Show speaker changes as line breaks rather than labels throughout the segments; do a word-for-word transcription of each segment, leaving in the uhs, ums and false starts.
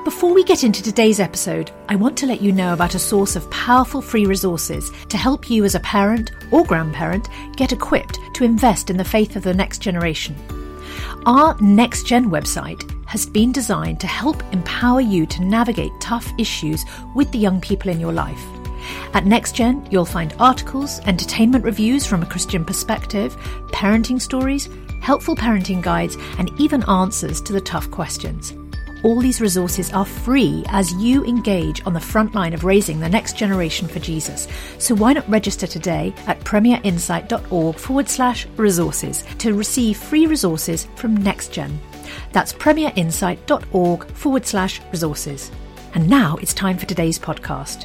Before we get into today's episode, I want to let you know about a source of powerful free resources to help you as a parent or grandparent get equipped to invest in the faith of the next generation. Our Next Gen website has been designed to help empower you to navigate tough issues with the young people in your life. At NextGen, you'll find articles, entertainment reviews from a Christian perspective, parenting stories, helpful parenting guides, and even answers to the tough questions. All these resources are free as you engage on the front line of raising the next generation for Jesus. So why not register today at premierinsight.org forward slash resources to receive free resources from NextGen. That's premierinsight.org forward slash resources. And now it's time for today's podcast.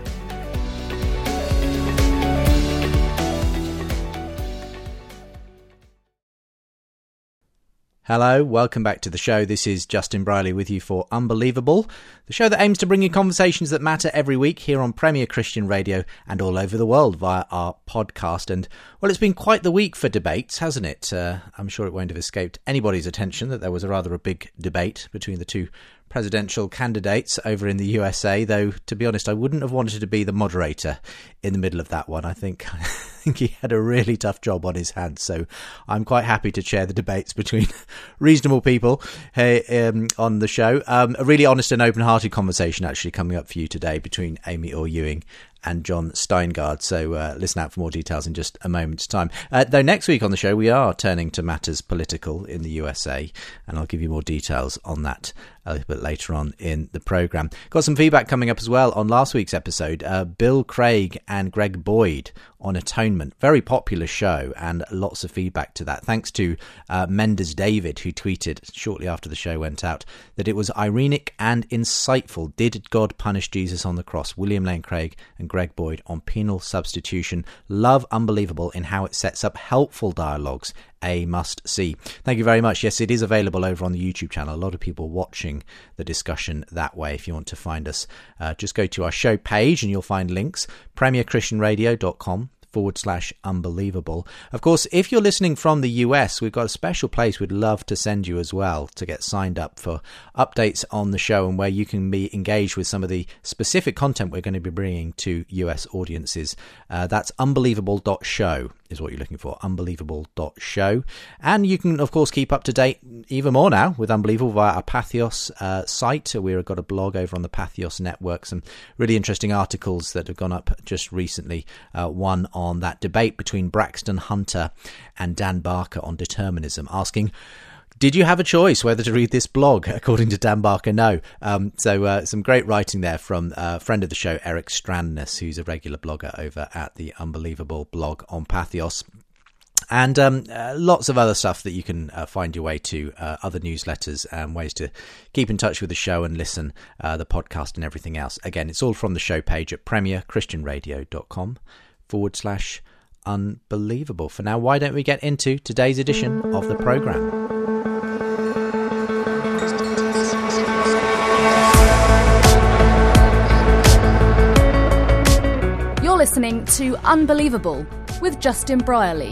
Hello, welcome back to the show. This is Justin Brierley with you for Unbelievable, the show that aims to bring you conversations that matter every week here on Premier Christian Radio and all over the world via our podcast. And, well, it's been quite the week for debates, hasn't it? Uh, I'm sure it won't have escaped anybody's attention that there was a rather a big debate between the two presidential candidates over in the U S A, though, to be honest, I wouldn't have wanted to be the moderator in the middle of that one. I think I think he had a really tough job on his hands, so I'm quite happy to chair the debates between reasonable people uh, um, on the show. Um, a really honest and open-hearted conversation actually coming up for you today between Amy Orr Ewing and Jon Steingard, so uh, listen out for more details in just a moment's time. Uh, though next week on the show we are turning to matters political in the U S A, and I'll give you more details on that a little bit later on in the programme. Got some feedback coming up as well on last week's episode. Uh, Bill Craig and Greg Boyd on atonement. Very popular show and lots of feedback to that. Thanks to uh, Mendes David, who tweeted shortly after the show went out that it was ironic and insightful. Did God punish Jesus on the cross? William Lane Craig and Greg Boyd on penal substitution. Love Unbelievable in how it sets up helpful dialogues. A must see. Thank you very much. Yes, it is available over on the YouTube channel. A lot of people watching the discussion that way. If you want to find us, uh, just go to our show page and you'll find links. premierchristianradio.com forward slash unbelievable. Of course, if you're listening from the U S, we've got a special place we'd love to send you as well to get signed up for updates on the show and where you can be engaged with some of the specific content we're going to be bringing to U S audiences. Uh, that's unbelievable dot show is what you're looking for, unbelievable dot show. And you can, of course, keep up to date even more now with Unbelievable via our Patheos uh, site. We've got a blog over on the Patheos network, some really interesting articles that have gone up just recently. Uh, one on that debate between Braxton Hunter and Dan Barker on determinism, asking, did you have a choice whether to read this blog? According to Dan Barker, no. Um, so uh, some great writing there from a friend of the show, Eric Strandness, who's a regular blogger over at the Unbelievable blog on Patheos. And um, uh, lots of other stuff that you can uh, find your way to, uh, other newsletters and ways to keep in touch with the show and listen, uh, the podcast and everything else. Again, it's all from the show page at premierchristianradio.com forward slash unbelievable. For now, why don't we get into today's edition of the programme?
You're listening to Unbelievable with Justin Brierley.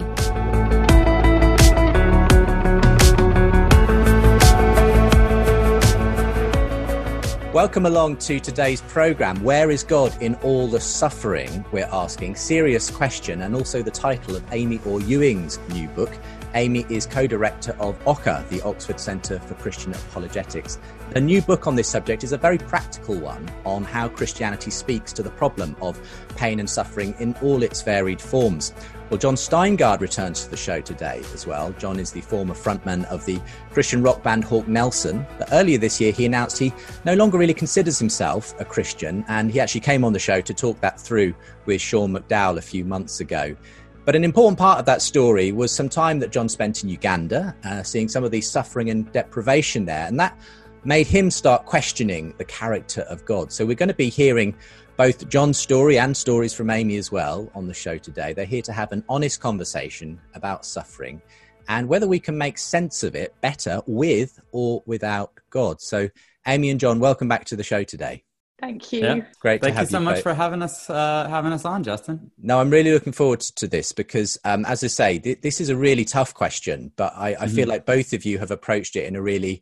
Welcome along to today's programme. Where is God in all the suffering? We're asking. Serious question, and also the title of Amy Orr Ewing's new book. Amy is co-director of O C A, the Oxford Centre for Christian Apologetics. The new book on this subject is a very practical one on how Christianity speaks to the problem of pain and suffering in all its varied forms. Well, Jon Steingard returns to the show today as well. Jon is the former frontman of the Christian rock band Hawk Nelson. But earlier this year, he announced he no longer really considers himself a Christian, and he actually came on the show to talk that through with Sean McDowell a few months ago. But an important part of that story was some time that Jon spent in Uganda, uh, seeing some of the suffering and deprivation there. And that made him start questioning the character of God. So we're going to be hearing both Jon's story and stories from Amy as well on the show today. They're here to have an honest conversation about suffering and whether we can make sense of it better with or without God. So Amy and Jon, welcome back to the show today.
Thank you.
Yeah.
Great to
Thank
have
you so
you
much
both.
for having us uh, having us on, Justin.
No, I'm really looking forward to this because, um, as I say, th- this is a really tough question, but I, I mm-hmm. feel like both of you have approached it in a really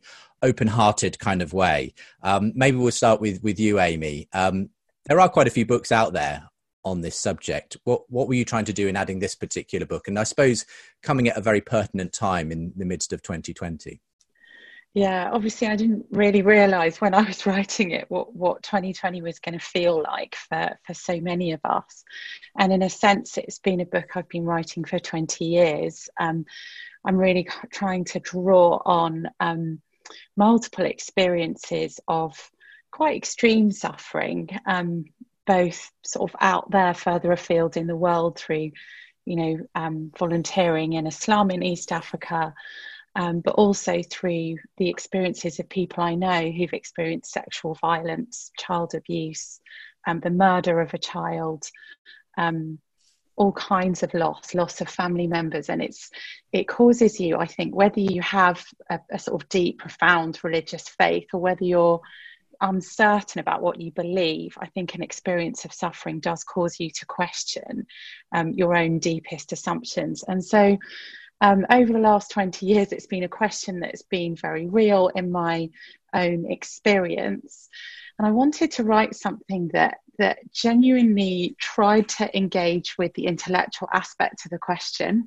open-hearted kind of way. Um, maybe we'll start with with you, Amy. Um, there are quite a few books out there on this subject. What what were you trying to do in adding this particular book? And I suppose coming at a very pertinent time in the midst of twenty twenty.
Yeah, obviously I didn't really realise when I was writing it what, what twenty twenty was going to feel like for, for so many of us. And in a sense, it's been a book I've been writing for twenty years. Um, I'm really trying to draw on um, multiple experiences of quite extreme suffering, um, both sort of out there further afield in the world through, you know, um, volunteering in a slum in East Africa, um, but also through the experiences of people I know who've experienced sexual violence, child abuse, um, the murder of a child, um, all kinds of loss, loss of family members. And it's it causes you, I think, whether you have a, a sort of deep, profound religious faith or whether you're uncertain about what you believe, I think an experience of suffering does cause you to question um, your own deepest assumptions. And so um, over the last twenty years, it's been a question that's been very real in my own experience. And I wanted to write something that that genuinely tried to engage with the intellectual aspect of the question,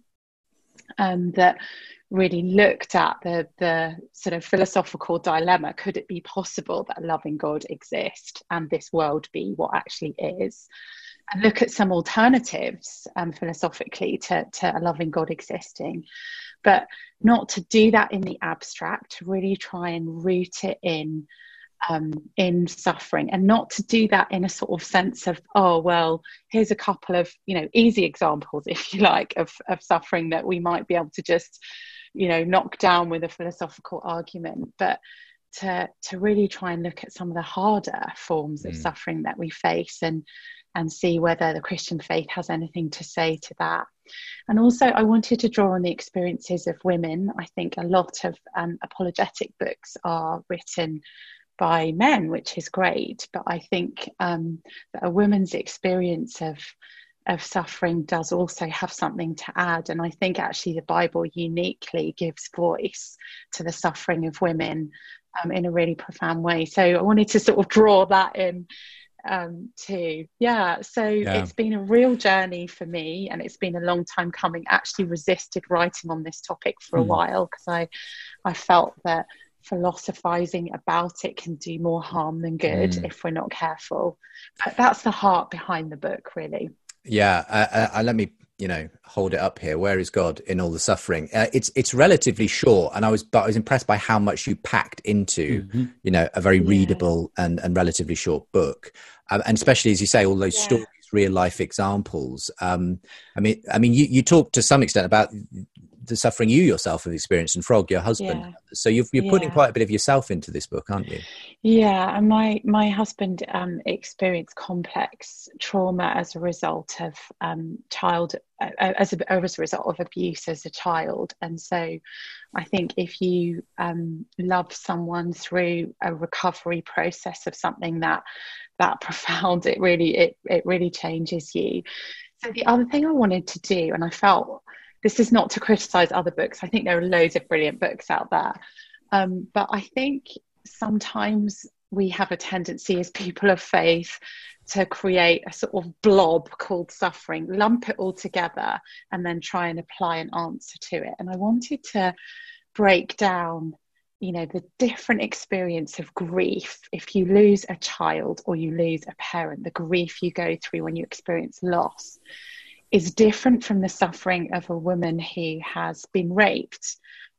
um, that really looked at the the sort of philosophical dilemma. Could it be possible that a loving God exists and this world be what actually is? And look at some alternatives um, philosophically to, to a loving God existing, but not to do that in the abstract, to really try and root it in um, in suffering, and not to do that in a sort of sense of, oh, well, here's a couple of, you know, easy examples, if you like, of, of suffering that we might be able to just, you know, knock down with a philosophical argument, but to to really try and look at some of the harder forms of mm. suffering that we face, and and see whether the Christian faith has anything to say to that. And also I wanted to draw on the experiences of women. I think a lot of um, apologetic books are written by men, which is great, but I think um, that a woman's experience of of suffering does also have something to add. And I think actually the Bible uniquely gives voice to the suffering of women um, in a really profound way. So I wanted to sort of draw that in um, too. Yeah, so yeah. It's been a real journey for me, and it's been a long time coming. Actually resisted writing on this topic for mm. a while because I, I felt that philosophizing about it can do more harm than good mm. if we're not careful. But that's the heart behind the book, really.
Yeah, uh, uh, let me, you know, hold it up here. Where is God in all the suffering? Uh, it's it's relatively short, and I was but I was impressed by how much you packed into, mm-hmm. you know, a very yeah. readable and, and relatively short book, um, and especially as you say, all those yeah. stories, real life examples. Um, I mean, I mean, you you talk to some extent about the suffering you yourself have experienced, and Frog, your husband. Yeah. So you've, you're putting yeah. quite a bit of yourself into this book, aren't you?
Yeah, and my my husband um, experienced complex trauma as a result of um, child, uh, as a as a result of abuse as a child, and so I think if you um, love someone through a recovery process of something that that profound, it really it it really changes you. So the other thing I wanted to do, and I felt. This is not to criticize other books. I think there are loads of brilliant books out there. Um, but I think sometimes we have a tendency as people of faith to create a sort of blob called suffering, lump it all together, and then try and apply an answer to it. And I wanted to break down, you know, the different experience of grief. If you lose a child or you lose a parent, the grief you go through when you experience loss is different from the suffering of a woman who has been raped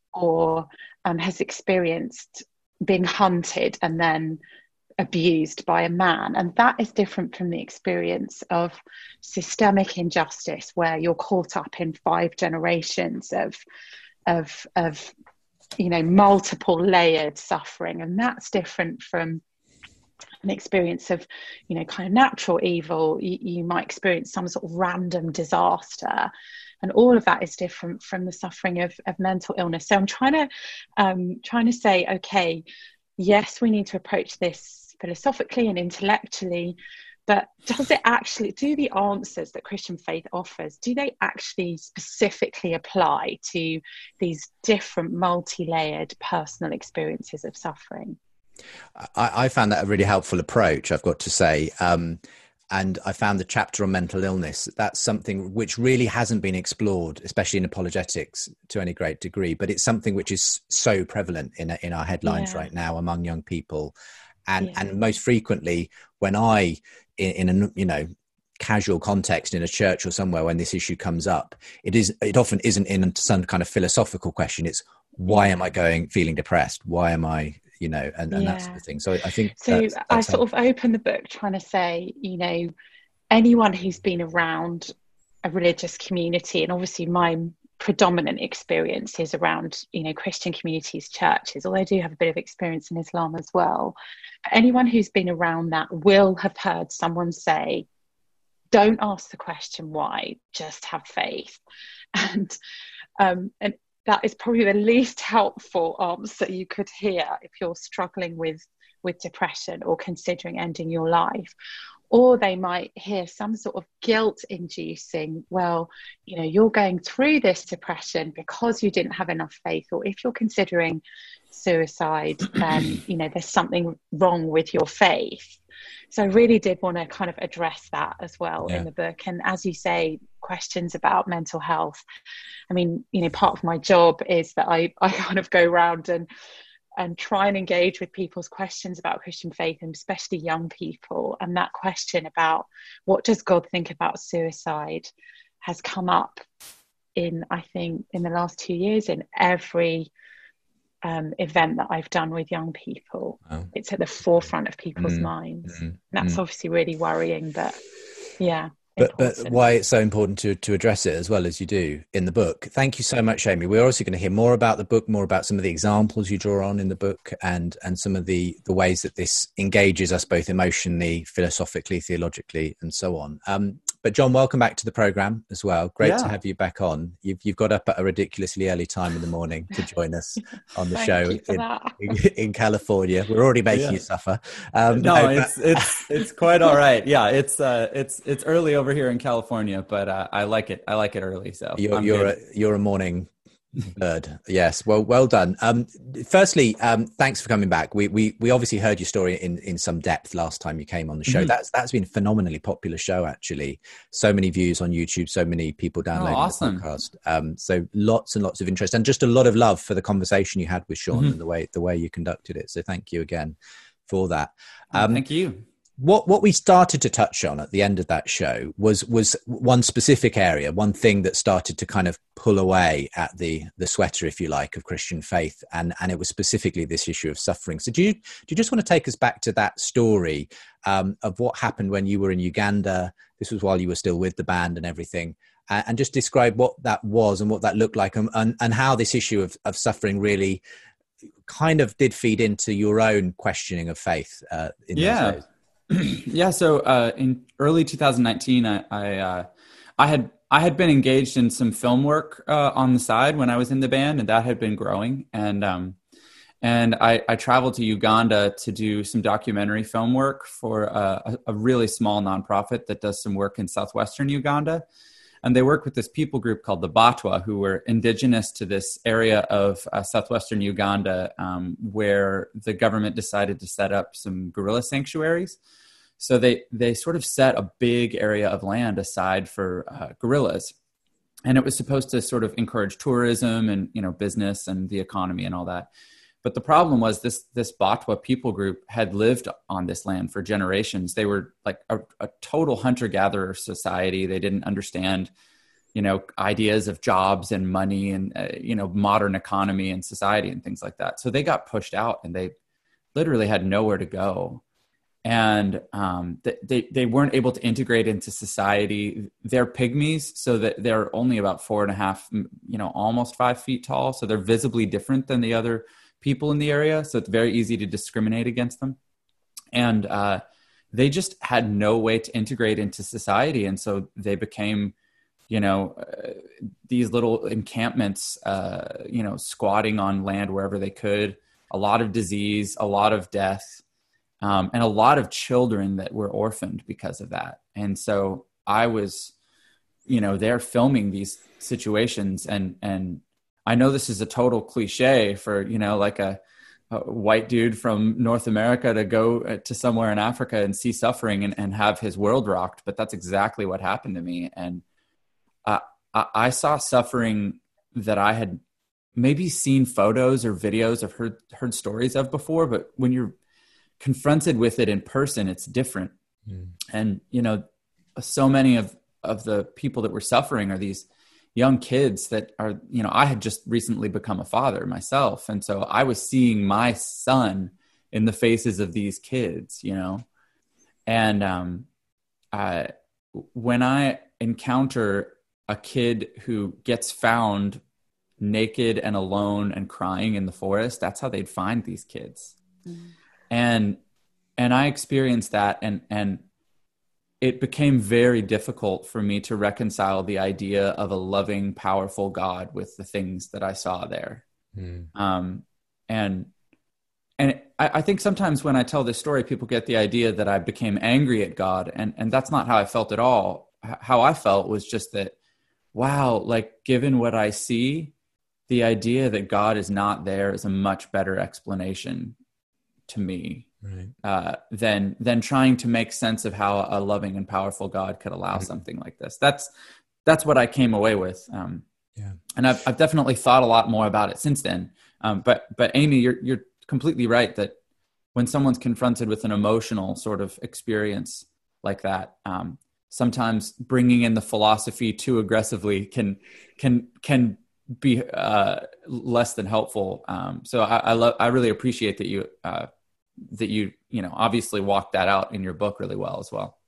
or um, has experienced being hunted and then abused by a man. And that is different from the experience of systemic injustice, where you're caught up in five generations of, of, of you know, multiple layered suffering. And that's different from an experience of, you know, kind of natural evil. You, you might experience some sort of random disaster, and all of that is different from the suffering of, of mental illness. So I'm trying to um, trying to say, okay, yes, we need to approach this philosophically and intellectually, but does it actually, do the answers that Christian faith offers, do they actually specifically apply to these different multi-layered personal experiences of suffering?
I, I found that a really helpful approach, I've got to say. Um, and I found the chapter on mental illness, that's something which really hasn't been explored, especially in apologetics to any great degree, but it's something which is so prevalent in in our headlines yeah. right now among young people. And yeah. and most frequently when I, in, in a, you know, casual context in a church or somewhere, when this issue comes up, it is, it often isn't in some kind of philosophical question. It's why yeah. am I going, feeling depressed? Why am I, you know, and, and yeah. that sort of thing. So I think
so.
That's, that's
I sort helpful. of open the book trying to say, you know, anyone who's been around a religious community, and obviously my predominant experience is around, you know, Christian communities, churches, although I do have a bit of experience in Islam as well. But anyone who's been around that will have heard someone say, don't ask the question why, just have faith. And um, and that is probably the least helpful answer you could hear if you're struggling with, with depression or considering ending your life. Or they might hear some sort of guilt-inducing, well, you know, you're going through this depression because you didn't have enough faith, or if you're considering suicide, then, you know, there's something wrong with your faith. So I really did want to kind of address that as well yeah. in the book. And as you say, questions about mental health. I mean, you know, part of my job is that I, I kind of go around and and try and engage with people's questions about Christian faith, and especially young people. And that question about what does God think about suicide has come up in, I think, in the last two years in every um, event that I've done with young people. Oh. It's at the forefront of people's mm. minds. Mm. And that's mm. obviously really worrying, but yeah.
But, but why it's so important to, to address it as well as you do in the book. Thank you so much, Amy. We're also going to hear more about the book, more about some of the examples you draw on in the book, and, and some of the, the ways that this engages us both emotionally, philosophically, theologically, and so on. Um, but John, welcome back to the programme as well. Great yeah. to have you back on. You've, you've got up at a ridiculously early time in the morning to join us on the
Thank
show
you for
in,
that.
in, in California. We're already making yeah. you suffer.
Um, no, no it's, it's, it's quite all right. Yeah, it's, uh, it's, it's early over here in California, but uh, I like it. I like it early. So
you're, you're a, you're a morning bird. Yes. Well, well done. Um, firstly, um, thanks for coming back. We, we, we obviously heard your story in, in some depth last time you came on the show. Mm-hmm. That's, that's been a phenomenally popular show, actually. So many views on YouTube, so many people downloading oh, awesome. the podcast. Um, so lots and lots of interest, and just a lot of love for the conversation you had with Sean mm-hmm. and the way, the way you conducted it. So thank you again for that.
Um, thank you.
What what we started to touch on at the end of that show was was one specific area, one thing that started to kind of pull away at the the sweater, if you like, of Christian faith, and and it was specifically this issue of suffering. So do you do you just want to take us back to that story um, of what happened when you were in Uganda? This was while you were still with the band and everything, and, and just describe what that was and what that looked like, and and, and how this issue of, of suffering really kind of did feed into your own questioning of faith uh, in
yeah.
those days.
Yeah. So uh, in early two thousand nineteen, I I, uh, I had I had been engaged in some film work uh, on the side when I was in the band, and that had been growing. And um, and I, I traveled to Uganda to do some documentary film work for a, a really small nonprofit that does some work in southwestern Uganda. And they work with this people group called the Batwa, who were indigenous to this area of uh, southwestern Uganda, um, where the government decided to set up some gorilla sanctuaries. So they they sort of set a big area of land aside for uh, gorillas, and it was supposed to sort of encourage tourism and, you know, business and the economy and all that. But the problem was this this Batwa people group had lived on this land for generations. They were like a, a total hunter-gatherer society. They didn't understand, you know, ideas of jobs and money and, uh, you know, modern economy and society and things like that. So they got pushed out, and they literally had nowhere to go. And um, they, they weren't able to integrate into society. They're pygmies, so that they're only about four and a half, you know, almost five feet tall. So they're visibly different than the other people in the area. So it's very easy to discriminate against them. And uh, they just had no way to integrate into society. And so they became, you know, uh, these little encampments, uh, you know, squatting on land wherever they could, a lot of disease, a lot of death. um, and a lot of children that were orphaned because of that. And so I was, you know, there filming these situations, and and I know this is a total cliche for, you know, like a, a white dude from North America to go to somewhere in Africa and see suffering and, and have his world rocked, but that's exactly what happened to me. And uh, I, I saw suffering that I had maybe seen photos or videos of heard heard stories of before, but when you're confronted with it in person, it's different. Mm. And, you know, so many of, of the people that were suffering are these young kids that are, you know, I had just recently become a father myself. And so I was seeing my son in the faces of these kids, you know, and um, I, when I encounter a kid who gets found naked and alone and crying in the forest, that's how they'd find these kids. Mm. And, and I experienced that, and, and it became very difficult for me to reconcile the idea of a loving, powerful God with the things that I saw there. Mm. Um, and, and I, I think sometimes when I tell this story, people get the idea that I became angry at God, and, and that's not how I felt at all. H- how I felt was just that, wow, like given what I see, the idea that God is not there is a much better explanation to me, right. uh, than than trying to make sense of how a loving and powerful God could allow mm-hmm. something like this. That's that's what I came away with. Um, yeah, and I've I've definitely thought a lot more about it since then. Um, but but Amy, you're you're completely right that when someone's confronted with an emotional sort of experience like that, um, sometimes bringing in the philosophy too aggressively can can can be uh, less than helpful. Um, so I, I love, I really appreciate that you, uh, that you, you know, obviously walked that out in your book really well as well.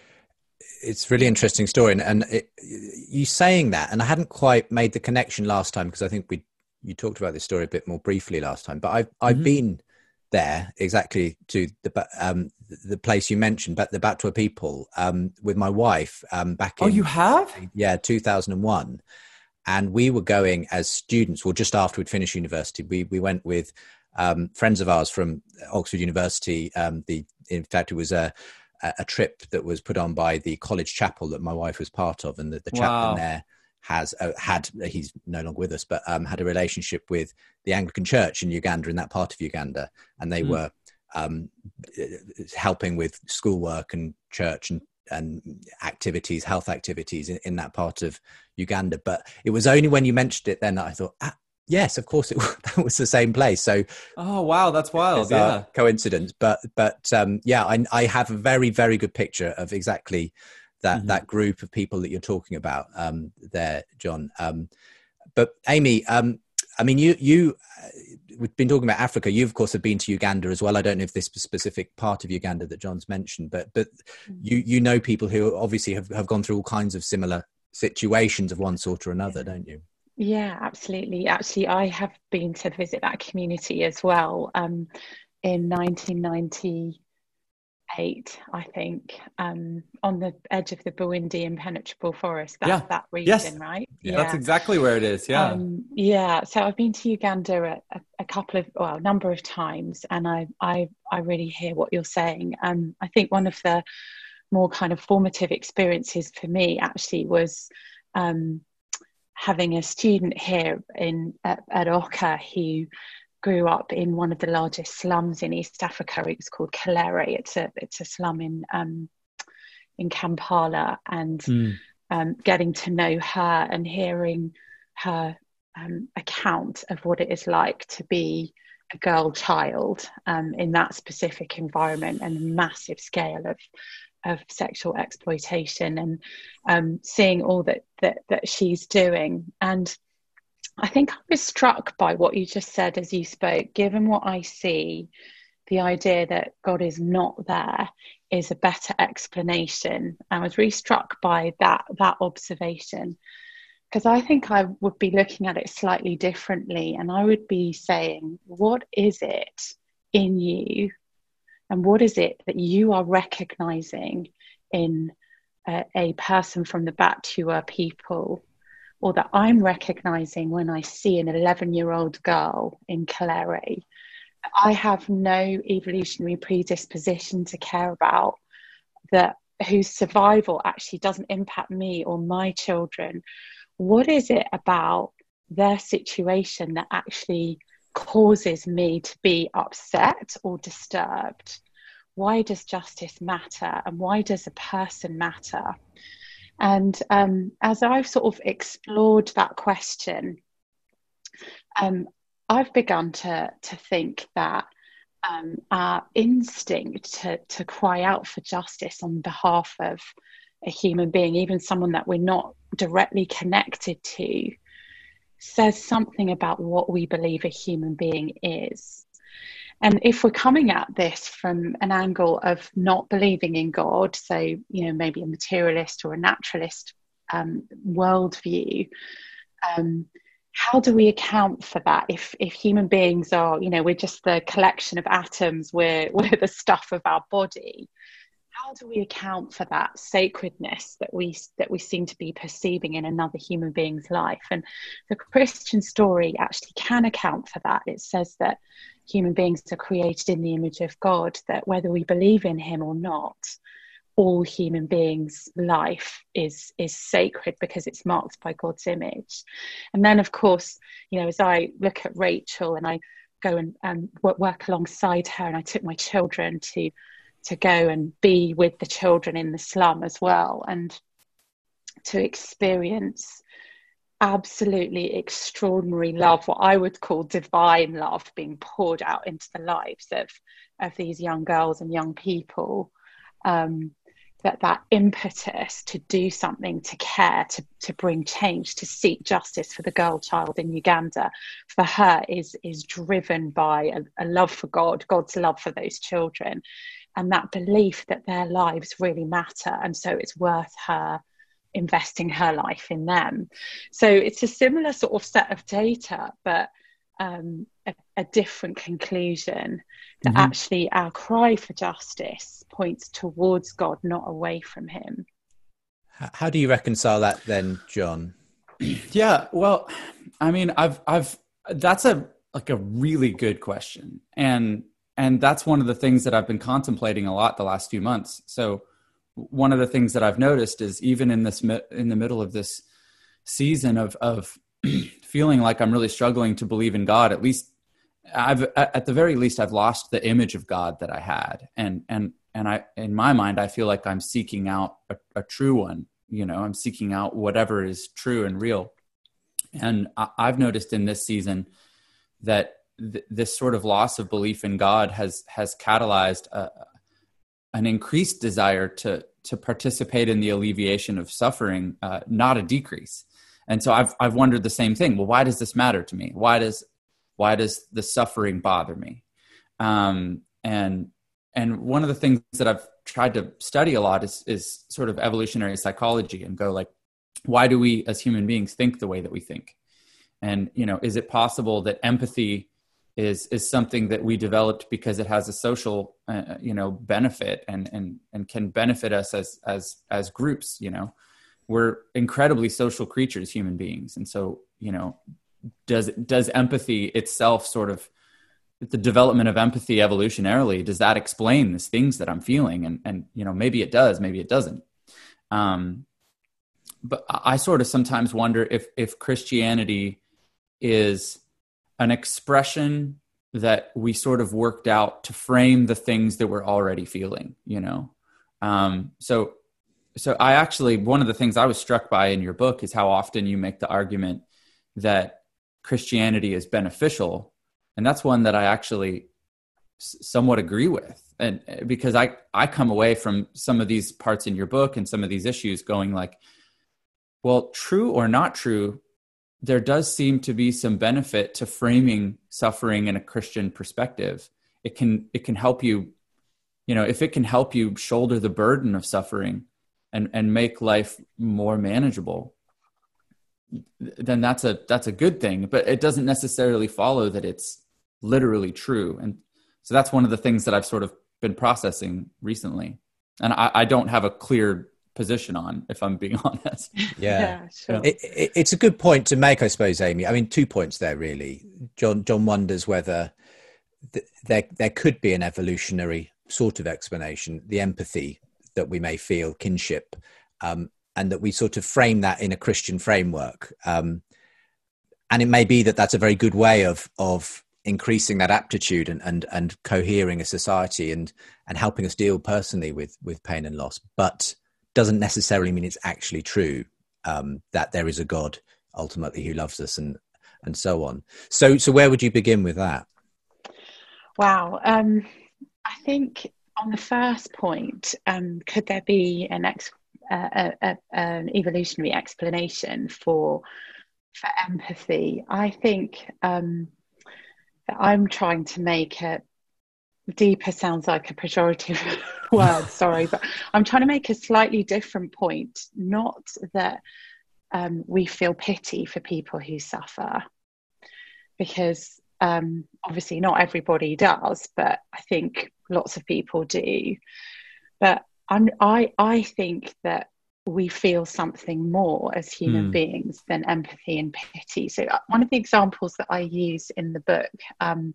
It's a really interesting story. And, and it, you saying that, and I hadn't quite made the connection last time, because I think we, you talked about this story a bit more briefly last time, but I've, I've mm-hmm. been there exactly to the, um, the place you mentioned, but the Batwa people, um, with my wife, um, back in,
oh, you have?
Yeah, two thousand one. And we were going as students, well, just after we'd finished university, we we went with um, friends of ours from Oxford University. Um, the in fact, it was a a trip that was put on by the college chapel that my wife was part of, and the, the chaplain wow. there has uh, had he's no longer with us, but um, had a relationship with the Anglican Church in Uganda, in that part of Uganda, and they mm. were um, helping with schoolwork and church and. and activities, health activities in, in that part of Uganda. But it was only when you mentioned it then that I thought, ah, yes, of course, it that was the same place. So,
oh wow, that's wild. Yeah,
coincidence. But but um, yeah, I, I have a very very good picture of exactly that mm-hmm. that group of people that you're talking about um, there, John. Um, but Amy, um, I mean, you you. Uh, we've been talking about Africa. You, of course, have been to Uganda as well. I don't know if this specific part of Uganda that John's mentioned, but but you you know people who obviously have, have gone through all kinds of similar situations of one sort or another, don't you?
Yeah, absolutely. Actually, I have been to visit that community as well um, in nineteen ninety-eight, I think, um, on the edge of the Bwindi impenetrable forest, that,
yeah.
that region,
yes.
right?
Yeah. That's exactly where it is, yeah.
Um, yeah, so I've been to Uganda a, a couple of, well, a number of times, and I, I, I really hear what you're saying. Um, I think one of the more kind of formative experiences for me actually was um, having a student here in at, at Oka who grew up in one of the largest slums in East Africa. It's called Kalere. It's a it's a slum in um, in Kampala, and mm. um, getting to know her and hearing her um, account of what it is like to be a girl child um, in that specific environment, and a massive scale of of sexual exploitation, and um, seeing all that, that that she's doing. And I think I was struck by what you just said as you spoke. Given what I see, the idea that God is not there is a better explanation. I was really struck by that that observation, because I think I would be looking at it slightly differently, and I would be saying, what is it in you, and what is it that you are recognizing in a, a person from the Batwa people, or that I'm recognizing when I see an eleven-year-old girl in Kalere I have no evolutionary predisposition to care about, that whose survival actually doesn't impact me or my children. What is it about their situation that actually causes me to be upset or disturbed? Why does justice matter, and why does a person matter? And um, as I've sort of explored that question, um, I've begun to to think that um, our instinct to to cry out for justice on behalf of a human being, even someone that we're not directly connected to, says something about what we believe a human being is. And if we're coming at this from an angle of not believing in God, so, you know, maybe a materialist or a naturalist um, worldview, um, how do we account for that? If if human beings are, you know, we're just the collection of atoms, we're, we're the stuff of our body, how do we account for that sacredness that we that we seem to be perceiving in another human being's life? And the Christian story actually can account for that. It says that human beings are created in the image of God, that whether we believe in him or not, all human beings' life is is sacred because it's marked by God's image. And then, of course, you know, as I look at Rachel and I go and, and work alongside her, and I took my children to to go and be with the children in the slum as well, and to experience absolutely extraordinary love, what I would call divine love, being poured out into the lives of, of these young girls and young people. Um, that that impetus to do something, to care, to, to bring change, to seek justice for the girl child in Uganda, for her is, is driven by a, a love for God, God's love for those children, and that belief that their lives really matter, and so it's worth her investing her life in them. So it's a similar sort of set of data, but um, a, a different conclusion, that mm-hmm. actually our cry for justice points towards God, not away from him.
How do you reconcile that then, John?
Yeah, well, I mean, I've, I've, that's a, like a really good question. And, and that's one of the things that I've been contemplating a lot the last few months. So one of the things that I've noticed is, even in this, in the middle of this season of, of feeling like I'm really struggling to believe in God, at least I've, at the very least, I've lost the image of God that I had. And, and, and I, in my mind, I feel like I'm seeking out a, a true one. You know, I'm seeking out whatever is true and real. And I, I've noticed in this season that th- this sort of loss of belief in God has, has catalyzed a, an increased desire to, to participate in the alleviation of suffering, uh, not a decrease. And so I've, I've wondered the same thing. Well, why does this matter to me? Why does, why does the suffering bother me? Um, and, and one of the things that I've tried to study a lot is, is sort of evolutionary psychology, and go like, why do we as human beings think the way that we think? And, you know, is it possible that empathy is, is something that we developed because it has a social, uh, you know, benefit and, and, and can benefit us as, as, as groups? You know, we're incredibly social creatures, human beings. And so, you know, does, does empathy itself sort of, the development of empathy evolutionarily, does that explain these things that I'm feeling? And, and, you know, maybe it does, maybe it doesn't. Um, but I sort of sometimes wonder if, if Christianity is an expression that we sort of worked out to frame the things that we're already feeling, you know? Um, so, so I actually, one of the things I was struck by in your book is how often you make the argument that Christianity is beneficial. And that's one that I actually somewhat agree with. And because I, I come away from some of these parts in your book and some of these issues going like, well, true or not true, there does seem to be some benefit to framing suffering in a Christian perspective. It can, it can help you, you know, if it can help you shoulder the burden of suffering and, and make life more manageable, then that's a, that's a good thing, but it doesn't necessarily follow that it's literally true. And so that's one of the things that I've sort of been processing recently. And I, I don't have a clear position on, if I'm being honest.
Yeah,
yeah sure.
It, it, it's a good point to make, I suppose, Amy. I mean, two points there, really. John, John wonders whether th- there there could be an evolutionary sort of explanation, the empathy that we may feel, kinship, um, and that we sort of frame that in a Christian framework. Um, and it may be that that's a very good way of of increasing that aptitude and and and cohering a society and and helping us deal personally with with pain and loss, but doesn't necessarily mean it's actually true, um, that there is a God ultimately who loves us and and so on. So so where would you begin with that?
Wow. Um, I think on the first point, um, could there be an ex- uh, a, a, an evolutionary explanation for for empathy? I think um, that I'm trying to make it deeper. Sounds like a pejorative word, sorry, but I'm trying to make a slightly different point. Not that um, we feel pity for people who suffer, because Um, obviously not everybody does, but I think lots of people do. But I'm, I, I think that we feel something more as human mm. beings than empathy and pity. So one of the examples that I use in the book um,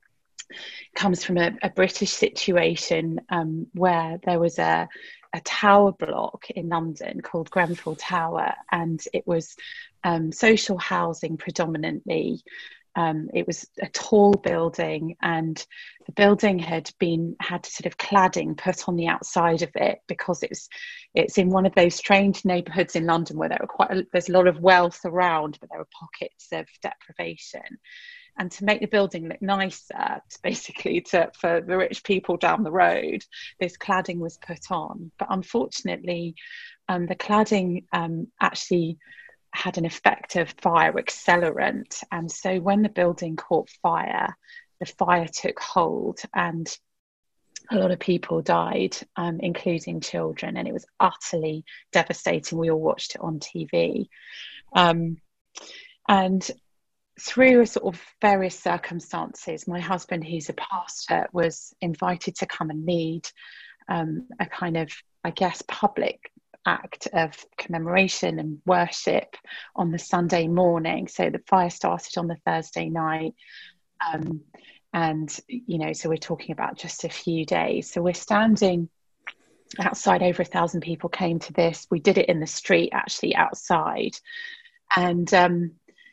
comes from a, a British situation um, where there was a, a tower block in London called Grenfell Tower, and it was um, social housing predominantly. Um, it was a tall building, and the building had been had sort of cladding put on the outside of it because it's it's in one of those strange neighbourhoods in London where there are quite a, there's a lot of wealth around, but there are pockets of deprivation. And to make the building look nicer, basically to for the rich people down the road, this cladding was put on. But unfortunately, um, the cladding um, actually had an effective fire accelerant, and so when the building caught fire, the fire took hold and a lot of people died, um, including children, and it was utterly devastating. We all watched it on T V, um, and through a sort of various circumstances, my husband, who's a pastor, was invited to come and lead um, a kind of, I guess, public act of commemoration and worship on the Sunday morning. So the fire started on the Thursday night, um, and you know, so we're talking about just a few days. So we're standing outside. Over a thousand people came to this. We did it in the street, actually outside, and um,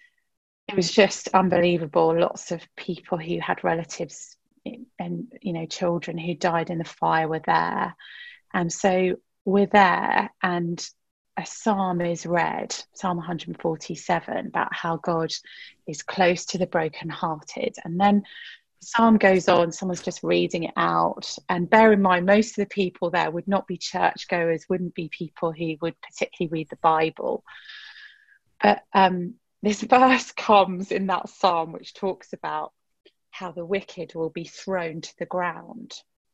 it was just unbelievable. Lots of people who had relatives and you know children who died in the fire were there, and so we're there, and a psalm is read, Psalm one forty-seven, about how God is close to the brokenhearted. And then the psalm goes on, someone's just reading it out. And bear in mind, most of the people there would not be churchgoers, wouldn't be people who would particularly read the Bible. But um, this verse comes in that psalm, which talks about how the wicked will be thrown to the ground.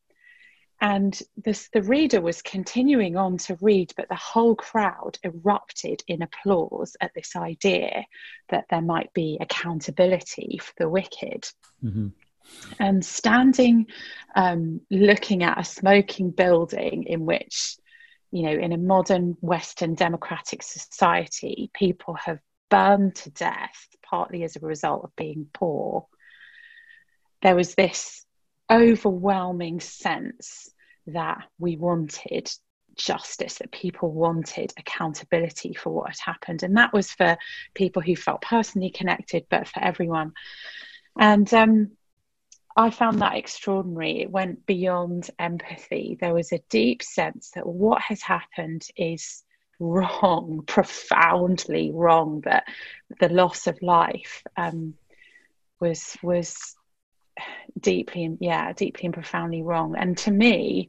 And this, the reader was continuing on to read, but the whole crowd erupted in applause at this idea that there might be accountability for the wicked. Mm-hmm. And standing, um, looking at a smoking building in which, you know, in a modern Western democratic society, people have burned to death, partly as a result of being poor, there was this overwhelming sense that we wanted justice, that people wanted accountability for what had happened. And that was for people who felt personally connected, but for everyone. And um, I found that extraordinary. It went beyond empathy. There was a deep sense that what has happened is wrong, profoundly wrong, that the loss of life um, was was deeply and yeah deeply and profoundly wrong. And to me,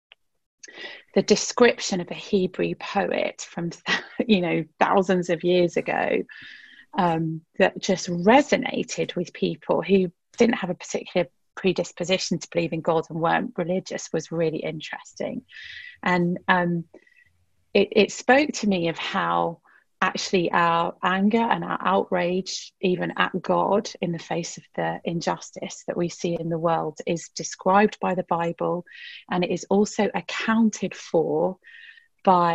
the description of a Hebrew poet from you know thousands of years ago um, that just resonated with people who didn't have a particular predisposition to believe in God and weren't religious was really interesting. And um, it, it spoke to me of how actually our anger and our outrage, even at God, in the face of the injustice that we see in the world, is described by the Bible, and it is also accounted for by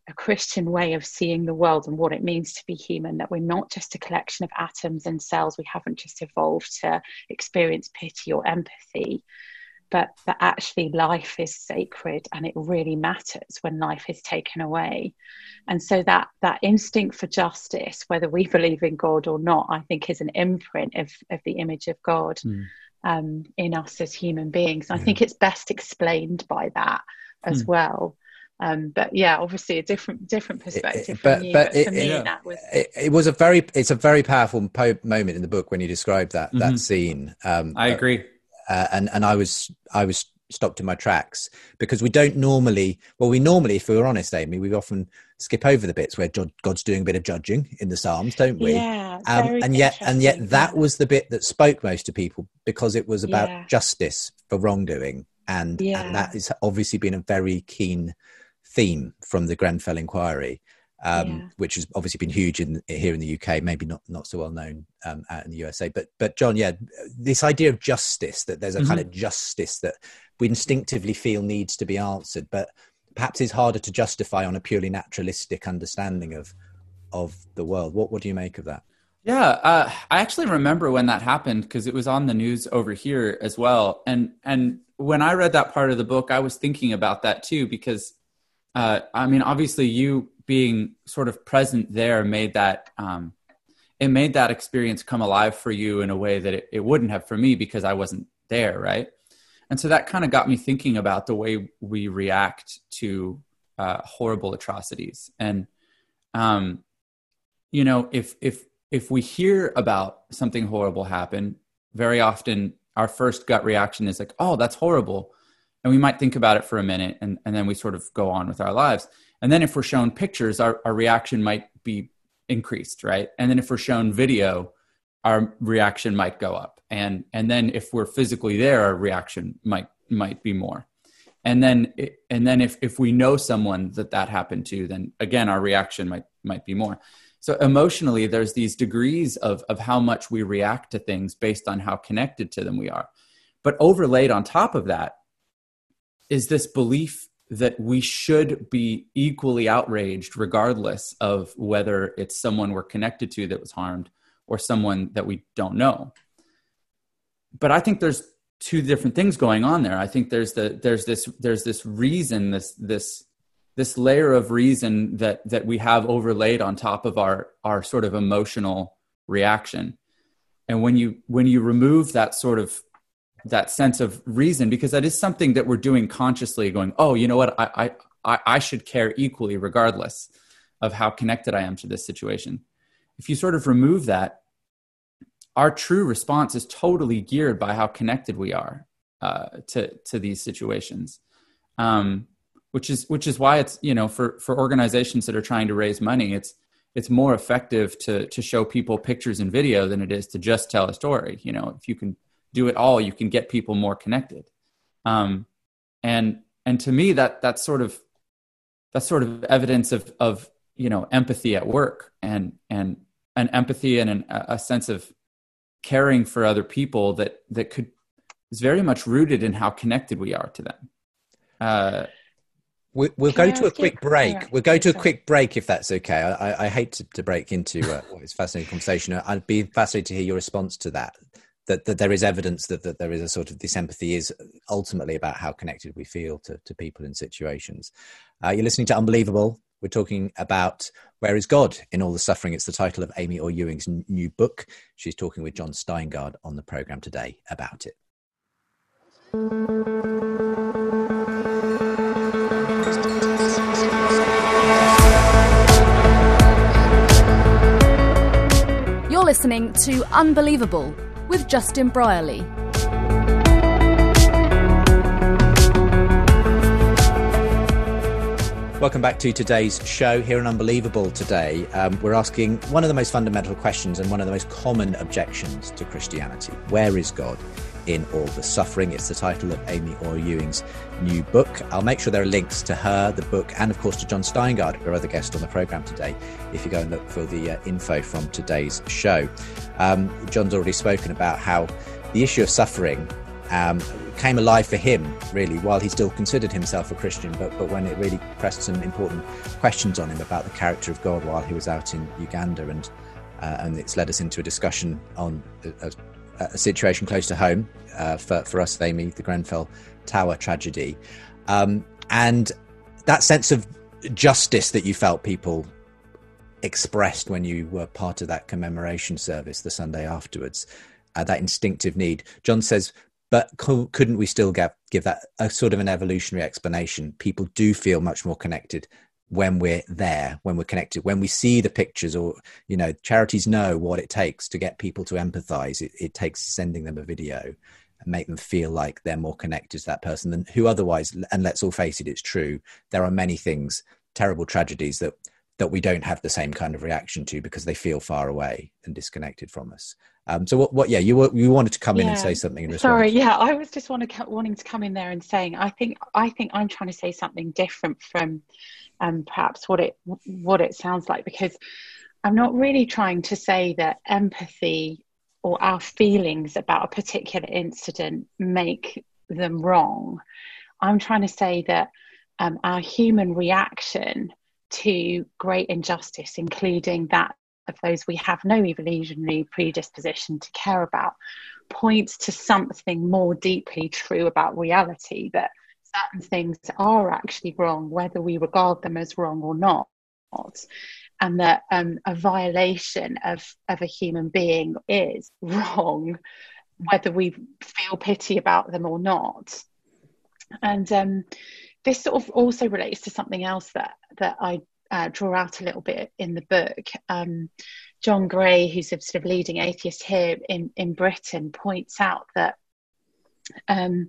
a Christian way of seeing the world and what it means to be human, that we're not just a collection of atoms and cells. We haven't just evolved to experience pity or empathy, but that actually life is sacred and it really matters when life is taken away. And so that that instinct for justice, whether we believe in God or not, I think is an imprint of, of the image of God mm. um, in us as human beings. And yeah. I think it's best explained by that as mm. well. Um, but yeah, obviously a different different perspective
it, but,
from you.
But,
but
it,
for me,
yeah.
that was
it, it was a very it's a very powerful po- moment in the book when you describe that mm-hmm. that scene. Um,
I agree.
Uh, and and I was I was stopped in my tracks, because we don't normally well we normally, if we were honest, Amy, we often skip over the bits where God's doing a bit of judging in the Psalms, don't we?
Yeah.
Um, and yet and yet that
yeah.
was the bit that spoke most to people, because it was about
yeah.
justice for wrongdoing, and,
yeah.
and that has obviously been a very keen theme from the Grenfell inquiry. Um, yeah. which has obviously been huge in here in the U K, maybe not not so well known um, out in the U S A. But but John, yeah, this idea of justice, that there's a mm-hmm. kind of justice that we instinctively feel needs to be answered, but perhaps is harder to justify on a purely naturalistic understanding of of the world. What what do you make of that?
Yeah, uh, I actually remember when that happened, because it was on the news over here as well. And and when I read that part of the book, I was thinking about that too, because uh, I mean, obviously you being sort of present there made that um, it made that experience come alive for you in a way that it, it wouldn't have for me, because I wasn't there, right? And so that kind of got me thinking about the way we react to uh, horrible atrocities. And um, you know, if if if we hear about something horrible happen, very often our first gut reaction is like, "Oh, that's horrible," and we might think about it for a minute, and, and then we sort of go on with our lives. And then if we're shown pictures, our, our reaction might be increased, right? And then if we're shown video, our reaction might go up. And and then if we're physically there, our reaction might might be more. And then and then if if we know someone that that happened to, then again, our reaction might might be more. So emotionally, there's these degrees of of how much we react to things based on how connected to them we are. But overlaid on top of that is this belief that we should be equally outraged regardless of whether it's someone we're connected to that was harmed or someone that we don't know. But I think there's two different things going on there. I think there's the there's this there's this reason, this this this layer of reason that that we have overlaid on top of our our sort of emotional reaction. And when you when you remove that sort of that sense of reason, because that is something that we're doing consciously, going, oh, you know what, I, I, I should care equally regardless of how connected I am to this situation. If you sort of remove that, our true response is totally geared by how connected we are uh, to, to these situations. Um, which is, which is why it's, you know, for, for organizations that are trying to raise money, it's, it's more effective to, to show people pictures and video than it is to just tell a story. You know, if you can do it all, you can get people more connected. Um, and, and to me, that, that's sort of, that's sort of evidence of, of, you know, empathy at work, and, and an empathy and an, a sense of caring for other people that, that could, is very much rooted in how connected we are to them. Uh,
we, we'll go to a quick break. We'll go to a quick break if that's okay. I, I hate to, to break into uh, what is a fascinating conversation. I'd be fascinated to hear your response to that. That, that there is evidence that, that there is a sort of, this empathy is ultimately about how connected we feel to, to people in situations. Uh, you're listening to Unbelievable. We're talking about Where is God in All the Suffering? It's the title of Amy Orr Ewing's n- new book. She's talking with John Steingard on the programme today about it.
You're listening to Unbelievable with Justin Brierley.
Welcome back to today's show here on Unbelievable. Today, um, we're asking one of the most fundamental questions and one of the most common objections to Christianity. Where is God in all the suffering? It's the title of Amy Orr Ewing's new book. I'll make sure there are links to her, the book, and of course to John Steingard, our other guest on the programme today, if you go and look for the uh, info from today's show. Um, John's already spoken about how the issue of suffering um, came alive for him, really, while he still considered himself a Christian, but, but when it really pressed some important questions on him about the character of God while he was out in Uganda. And uh, and it's led us into a discussion on a, a, a situation close to home uh, for, for us, Amy, the Grenfell Tower tragedy. Um, and that sense of justice that you felt people expressed when you were part of that commemoration service the Sunday afterwards, uh, that instinctive need. John says, but co- couldn't we still give, give that a sort of an evolutionary explanation? People do feel much more connected when we're there, when we're connected, when we see the pictures, or, you know, charities know what it takes to get people to empathize. It, it takes sending them a video and make them feel like they're more connected to that person than who otherwise, and let's all face it, it's true. There are many things, terrible tragedies that, that we don't have the same kind of reaction to because they feel far away and disconnected from us. Um, so what, what, yeah, you you wanted to come in
yeah.
and say something in response.
Sorry, yeah, I was just want to, wanting to come in there and saying, I think, I think I'm trying to say something different from um, perhaps what it, what it sounds like, because I'm not really trying to say that empathy or our feelings about a particular incident make them wrong. I'm trying to say that um, our human reaction to great injustice, including that of those we have no evolutionary predisposition to care about, points to something more deeply true about reality, that certain things are actually wrong, whether we regard them as wrong or not, and that um, a violation of, of a human being is wrong, whether we feel pity about them or not. And um, this sort of also relates to something else that, that I uh, draw out a little bit in the book. Um, John Gray, who's a sort of leading atheist here in, in Britain, points out that um,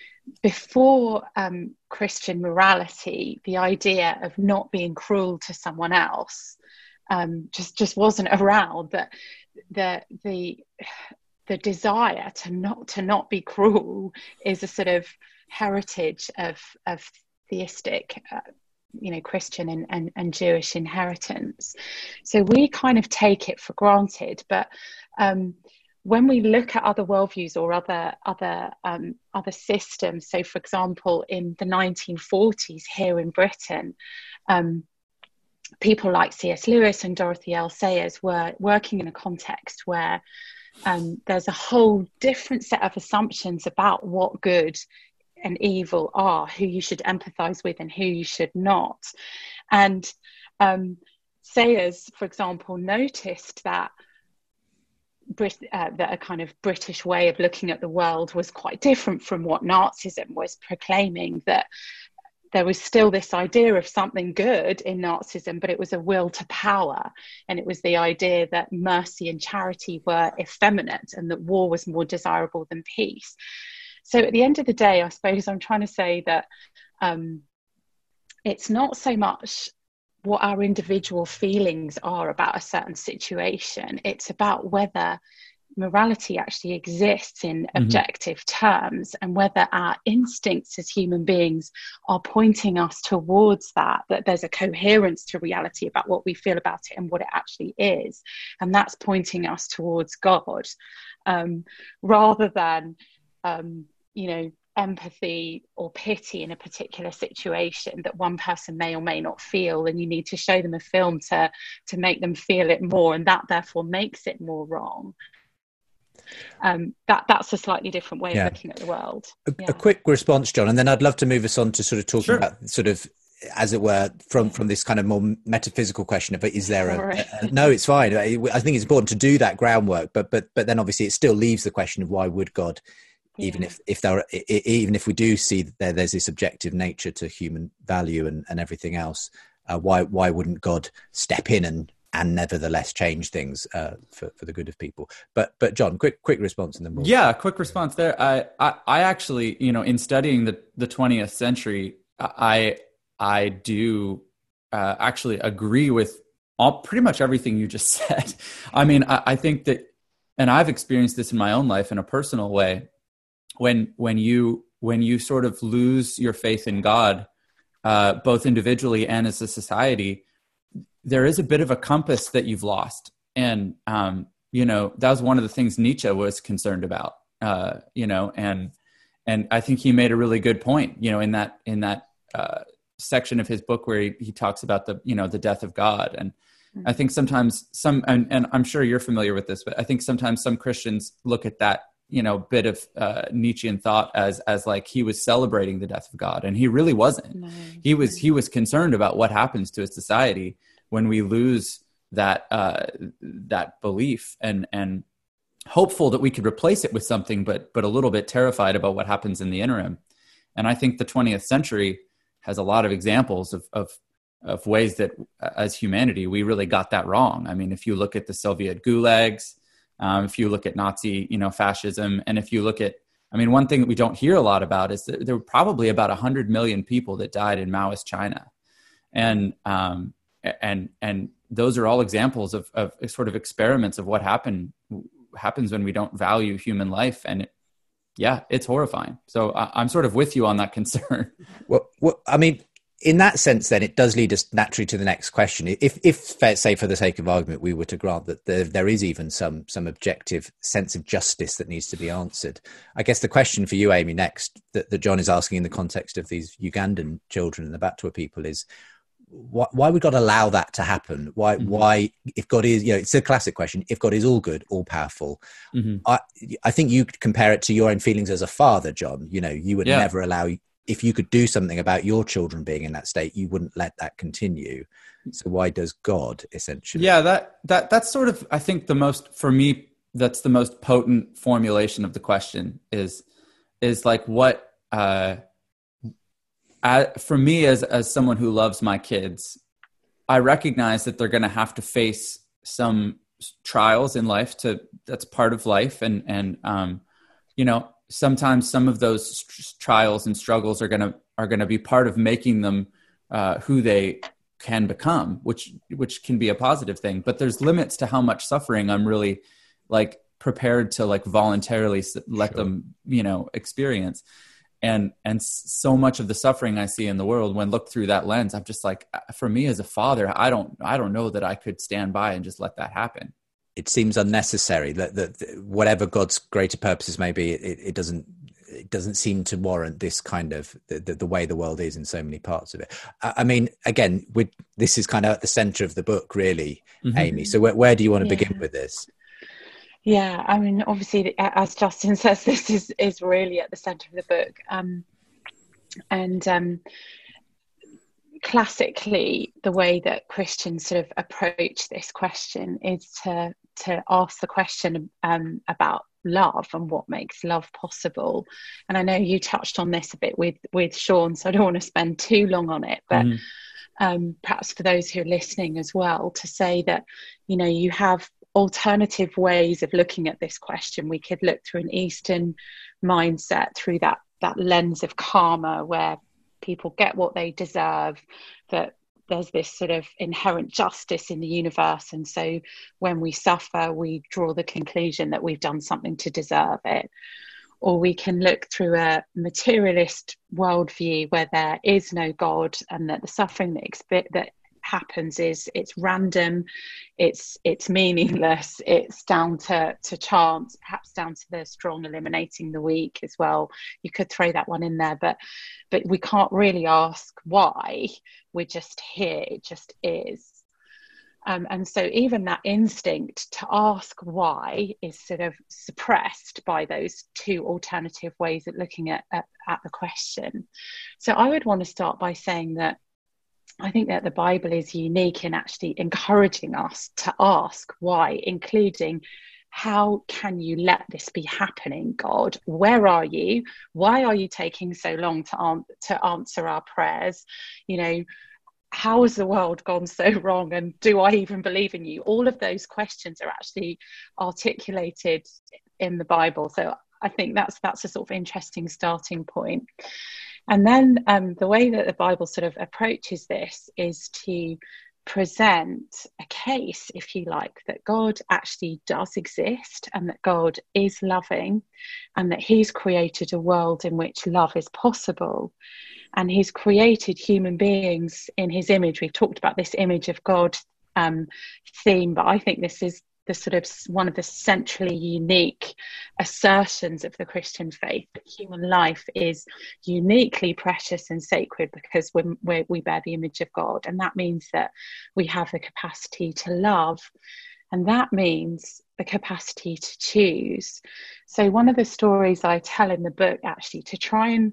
before um, Christian morality, the idea of not being cruel to someone else um, just, just wasn't around. That the the the desire to not to not be cruel is a sort of heritage of of theistic, uh, you know, Christian and, and and Jewish inheritance. So we kind of take it for granted, but um, when we look at other worldviews or other other um, other systems, so for example, in the nineteen forties here in Britain, um, people like C S Lewis and Dorothy L. Sayers were working in a context where um, there's a whole different set of assumptions about what good and evil are, who you should empathize with and who you should not. And um, Sayers, for example, noticed that Brit- uh, that a kind of British way of looking at the world was quite different from what Nazism was proclaiming, that there was still this idea of something good in Nazism, but it was a will to power. And it was the idea that mercy and charity were effeminate and that war was more desirable than peace. So at the end of the day, I suppose I'm trying to say that um, it's not so much what our individual feelings are about a certain situation. It's about whether morality actually exists in mm-hmm. objective terms, and whether our instincts as human beings are pointing us towards that, that there's a coherence to reality about what we feel about it and what it actually is. And that's pointing us towards God, um, rather than, um, you know, empathy or pity in a particular situation that one person may or may not feel, and you need to show them a film to to make them feel it more, and that therefore makes it more wrong. Um, that that's a slightly different way yeah. of looking at the world.
A,
yeah.
a quick response, John, and then I'd love to move us on to sort of talking
sure.
about sort of, as it were, from from this kind of more metaphysical question of, is there a, a, a no, it's fine. I think it's important to do that groundwork, but but but then obviously it still leaves the question of why would God, even yeah. if if there, even if we do see that there, there's this objective nature to human value and, and everything else, uh, why why wouldn't God step in and and nevertheless change things uh, for for the good of people? But but John, quick quick response, and then we'll...
yeah, quick response there. I, I I actually, you know, in studying the the twentieth century, I I do uh, actually agree with all pretty much everything you just said. I mean, I, I think that, and I've experienced this in my own life in a personal way. When when you when you sort of lose your faith in God, uh, both individually and as a society, there is a bit of a compass that you've lost. And, um, you know, that was one of the things Nietzsche was concerned about, uh, you know, and and I think he made a really good point, you know, in that, in that uh, section of his book where he, he talks about the, you know, the death of God. And I think sometimes some, and, and I'm sure you're familiar with this, but I think sometimes some Christians look at that, you know, bit of uh, Nietzschean thought as, as like he was celebrating the death of God. And he really wasn't. No, he was, no. he was concerned about what happens to a society when we lose that, uh, that belief, and, and hopeful that we could replace it with something, but, but a little bit terrified about what happens in the interim. And I think the twentieth century has a lot of examples of, of, of ways that as humanity, we really got that wrong. I mean, if you look at the Soviet gulags, um, if you look at Nazi, you know, fascism, and if you look at, I mean, one thing that we don't hear a lot about is that there were probably about a hundred million people that died in Maoist China. And, um, and, and those are all examples of, of sort of experiments of what happen, happens when we don't value human life. And it, yeah, it's horrifying. So I, I'm sort of with you on that concern.
Well, well, I mean, in that sense, then it does lead us naturally to the next question. If, if say, for the sake of argument, we were to grant that there, there is even some some objective sense of justice that needs to be answered, I guess the question for you, Amy, next that, that John is asking in the context of these Ugandan children and the Batwa people is, why, why would God allow that to happen? Why, mm-hmm. why, if God is, you know, it's a classic question. If God is all good, all powerful, mm-hmm. I, I think you could compare it to your own feelings as a father, John. You know, you would yeah. never allow. If you could do something about your children being in that state, you wouldn't let that continue. So why does God essentially?
Yeah, that, that, that's sort of, I think the most, for me, that's the most potent formulation of the question is, is like what, uh, I, for me as, as someone who loves my kids, I recognize that they're going to have to face some trials in life to, that's part of life. And, and, um, you know, sometimes some of those st- trials and struggles are going to are going to be part of making them uh, who they can become, which which can be a positive thing. But there's limits to how much suffering I'm really like prepared to like voluntarily let sure. them, you know, experience. And and so much of the suffering I see in the world, when looked through that lens, I'm just like, for me as a father, I don't I don't know that I could stand by and just let that happen.
It seems unnecessary that, that, that whatever God's greater purposes may be, it, it doesn't it doesn't seem to warrant this kind of the, the, the way the world is in so many parts of it. I, I mean, again, with, this is kind of at the center of the book, really, mm-hmm. Amy. So where, where do you want to yeah. begin with this?
Yeah, I mean, obviously, as Justin says, this is, is really at the center of the book. Um, and um, classically, the way that Christians sort of approach this question is to to ask the question um, about love and what makes love possible. And I know you touched on this a bit with with Sean, so I don't want to spend too long on it, but mm-hmm. um, perhaps for those who are listening as well, to say that, you know, you have alternative ways of looking at this question. We could look through an Eastern mindset, through that that lens of karma, where people get what they deserve, that there's this sort of inherent justice in the universe, and so when we suffer, we draw the conclusion that we've done something to deserve it. Or we can look through a materialist worldview where there is no God, and that the suffering that expi- that happens is it's random, it's it's meaningless, it's down to to chance, perhaps down to the strong eliminating the weak as well. You could throw that one in there, but but we can't really ask why. We're just here, it just is. Um, and so even that instinct to ask why is sort of suppressed by those two alternative ways of looking at, at, at the question. So I would want to start by saying that I think that the Bible is unique in actually encouraging us to ask why, including how can you let this be happening, God? Where are you? Why are you taking so long to, an- to answer our prayers? You know, how has the world gone so wrong? And do I even believe in you? All of those questions are actually articulated in the Bible. So I think that's that's a sort of interesting starting point. And then um, the way that the Bible sort of approaches this is to present a case, if you like, that God actually does exist, and that God is loving, and that he's created a world in which love is possible. And he's created human beings in his image. We've talked about this image of God um, theme, but I think this is the sort of one of the centrally unique assertions of the Christian faith, that human life is uniquely precious and sacred because we're, we're, we bear the image of God. And that means that we have the capacity to love. And that means the capacity to choose. So one of the stories I tell in the book, actually, to try and,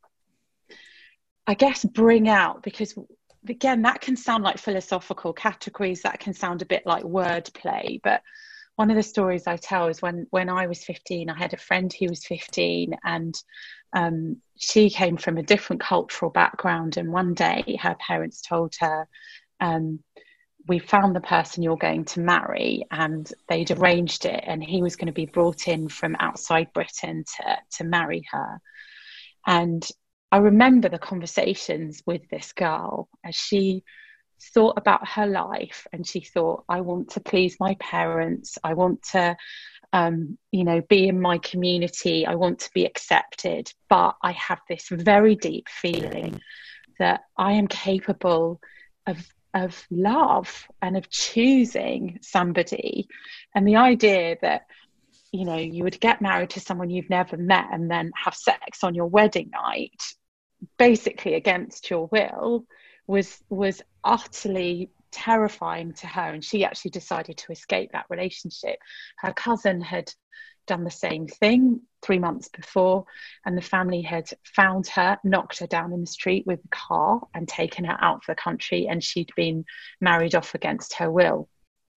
I guess, bring out, because again, that can sound like philosophical categories, that can sound a bit like wordplay, but one of the stories I tell is when when I was fifteen, I had a friend who was fifteen, and um, she came from a different cultural background, and one day her parents told her, um, we found the person you're going to marry, and they'd arranged it, and he was going to be brought in from outside Britain to to marry her. And I remember the conversations with this girl as she thought about her life, and she thought, I want to please my parents. I want to, um, you know, be in my community. I want to be accepted. But I have this very deep feeling that I am capable of, of love and of choosing somebody. And the idea that, you know, you would get married to someone you've never met and then have sex on your wedding night, basically against your will, was was utterly terrifying to her. And she actually decided to escape that relationship. Her cousin had done the same thing three months before, and the family had found her, knocked her down in the street with a car and taken her out of the country, and she'd been married off against her will.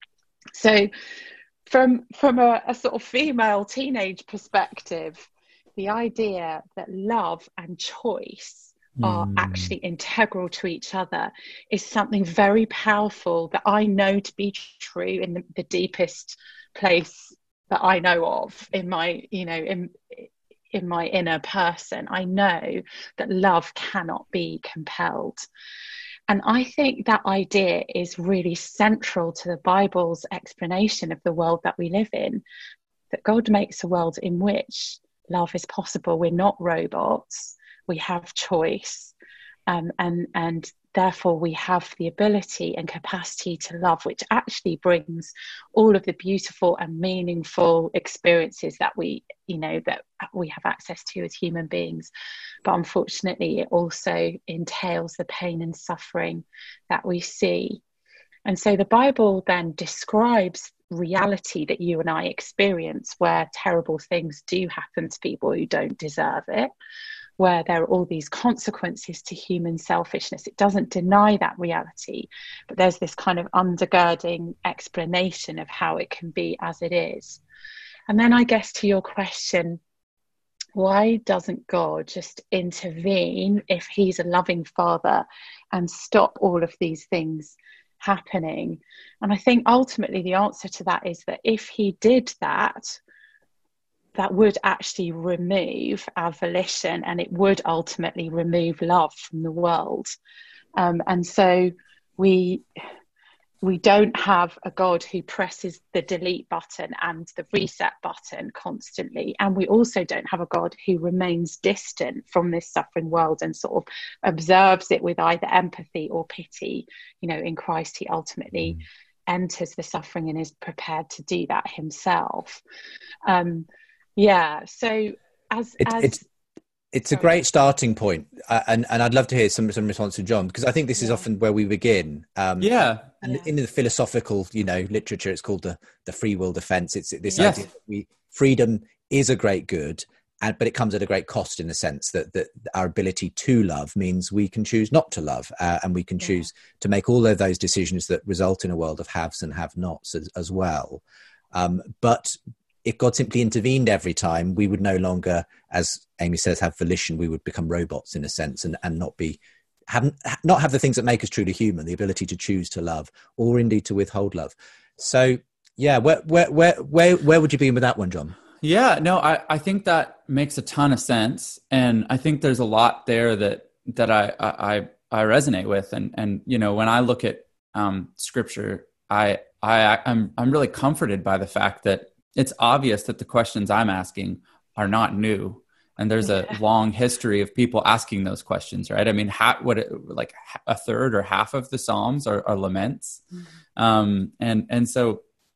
So From from a, a sort of female teenage perspective, the idea that love and choice are mm. actually integral to each other is something very powerful that I know to be true in the, the deepest place that I know of in my, you know, in in my inner person. I know that love cannot be compelled. And I think that idea is really central to the Bible's explanation of the world that we live in, that God makes a world in which love is possible. We're not robots. We have choice. Um, and, and therefore we have the ability and capacity to love, which actually brings all of the beautiful and meaningful experiences that we, you know, that we have access to as human beings. But unfortunately, it also entails the pain and suffering that we see. And so the Bible then describes reality that you and I experience, where terrible things do happen to people who don't deserve it, where there are all these consequences to human selfishness. It doesn't deny that reality, but there's this kind of undergirding explanation of how it can be as it is. And then I guess to your question, why doesn't God just intervene if he's a loving father and stop all of these things happening? And I think ultimately the answer to that is that if he did that, that would actually remove our volition, and it would ultimately remove love from the world. Um, and so we we don't have a God who presses the delete button and the reset button constantly. And we also don't have a God who remains distant from this suffering world and sort of observes it with either empathy or pity. You know, in Christ, he ultimately mm. enters the suffering and is prepared to do that himself. Um, yeah, so as...
It,
as
it's it's a great starting point. Uh, and, and I'd love to hear some, some response to John, because I think this is yeah. often where we begin. Um,
yeah.
And
yeah.
in the philosophical, you know, literature, it's called the, the free will defense. It's this
yes.
idea that we, freedom is a great good, and, but it comes at a great cost, in the sense that, that our ability to love means we can choose not to love, uh, and we can yeah. choose to make all of those decisions that result in a world of haves and have-nots as, as well. Um, but if God simply intervened every time, we would no longer, as Amy says, have volition. We would become robots in a sense, and, and not be, have, not have the things that make us truly human, the ability to choose to love, or indeed to withhold love. So yeah, where, where, where, where, where would you begin with that one, John?
Yeah, no, I, I think that makes a ton of sense. And I think there's a lot there that, that I, I, I resonate with. And, and, you know, when I look at um, scripture, I, I, I'm, I'm really comforted by the fact that it's obvious that the questions I'm asking are not new. And there's a yeah. long history of people asking those questions, right? I mean, ha- what it, like a third or half of the Psalms are, are laments. Mm-hmm. Um, and, and so,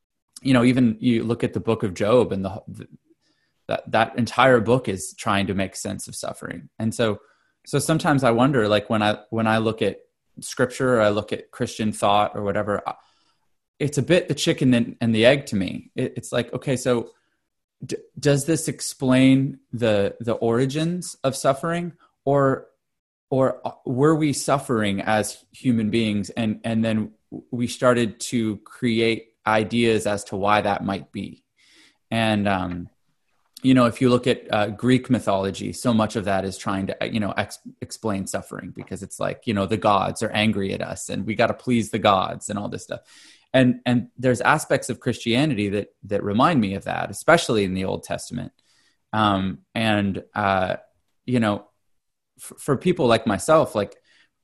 you know, even you look at the book of Job, and the, the that that entire book is trying to make sense of suffering. And so, so sometimes I wonder, like when I when I look at scripture, or I look at Christian thought or whatever, it's a bit the chicken and, and the egg to me. It, it's like, okay, so d- does this explain the the origins of suffering, or or were we suffering as human beings, and and then we started to create ideas as to why that might be? And um, you know, if you look at uh, Greek mythology, so much of that is trying to, you know, ex- explain suffering, because it's like, you know, the gods are angry at us and we got to please the gods and all this stuff. And and there's aspects of Christianity that that remind me of that, especially in the Old Testament. Um, and, uh, you know, f- for people like myself, like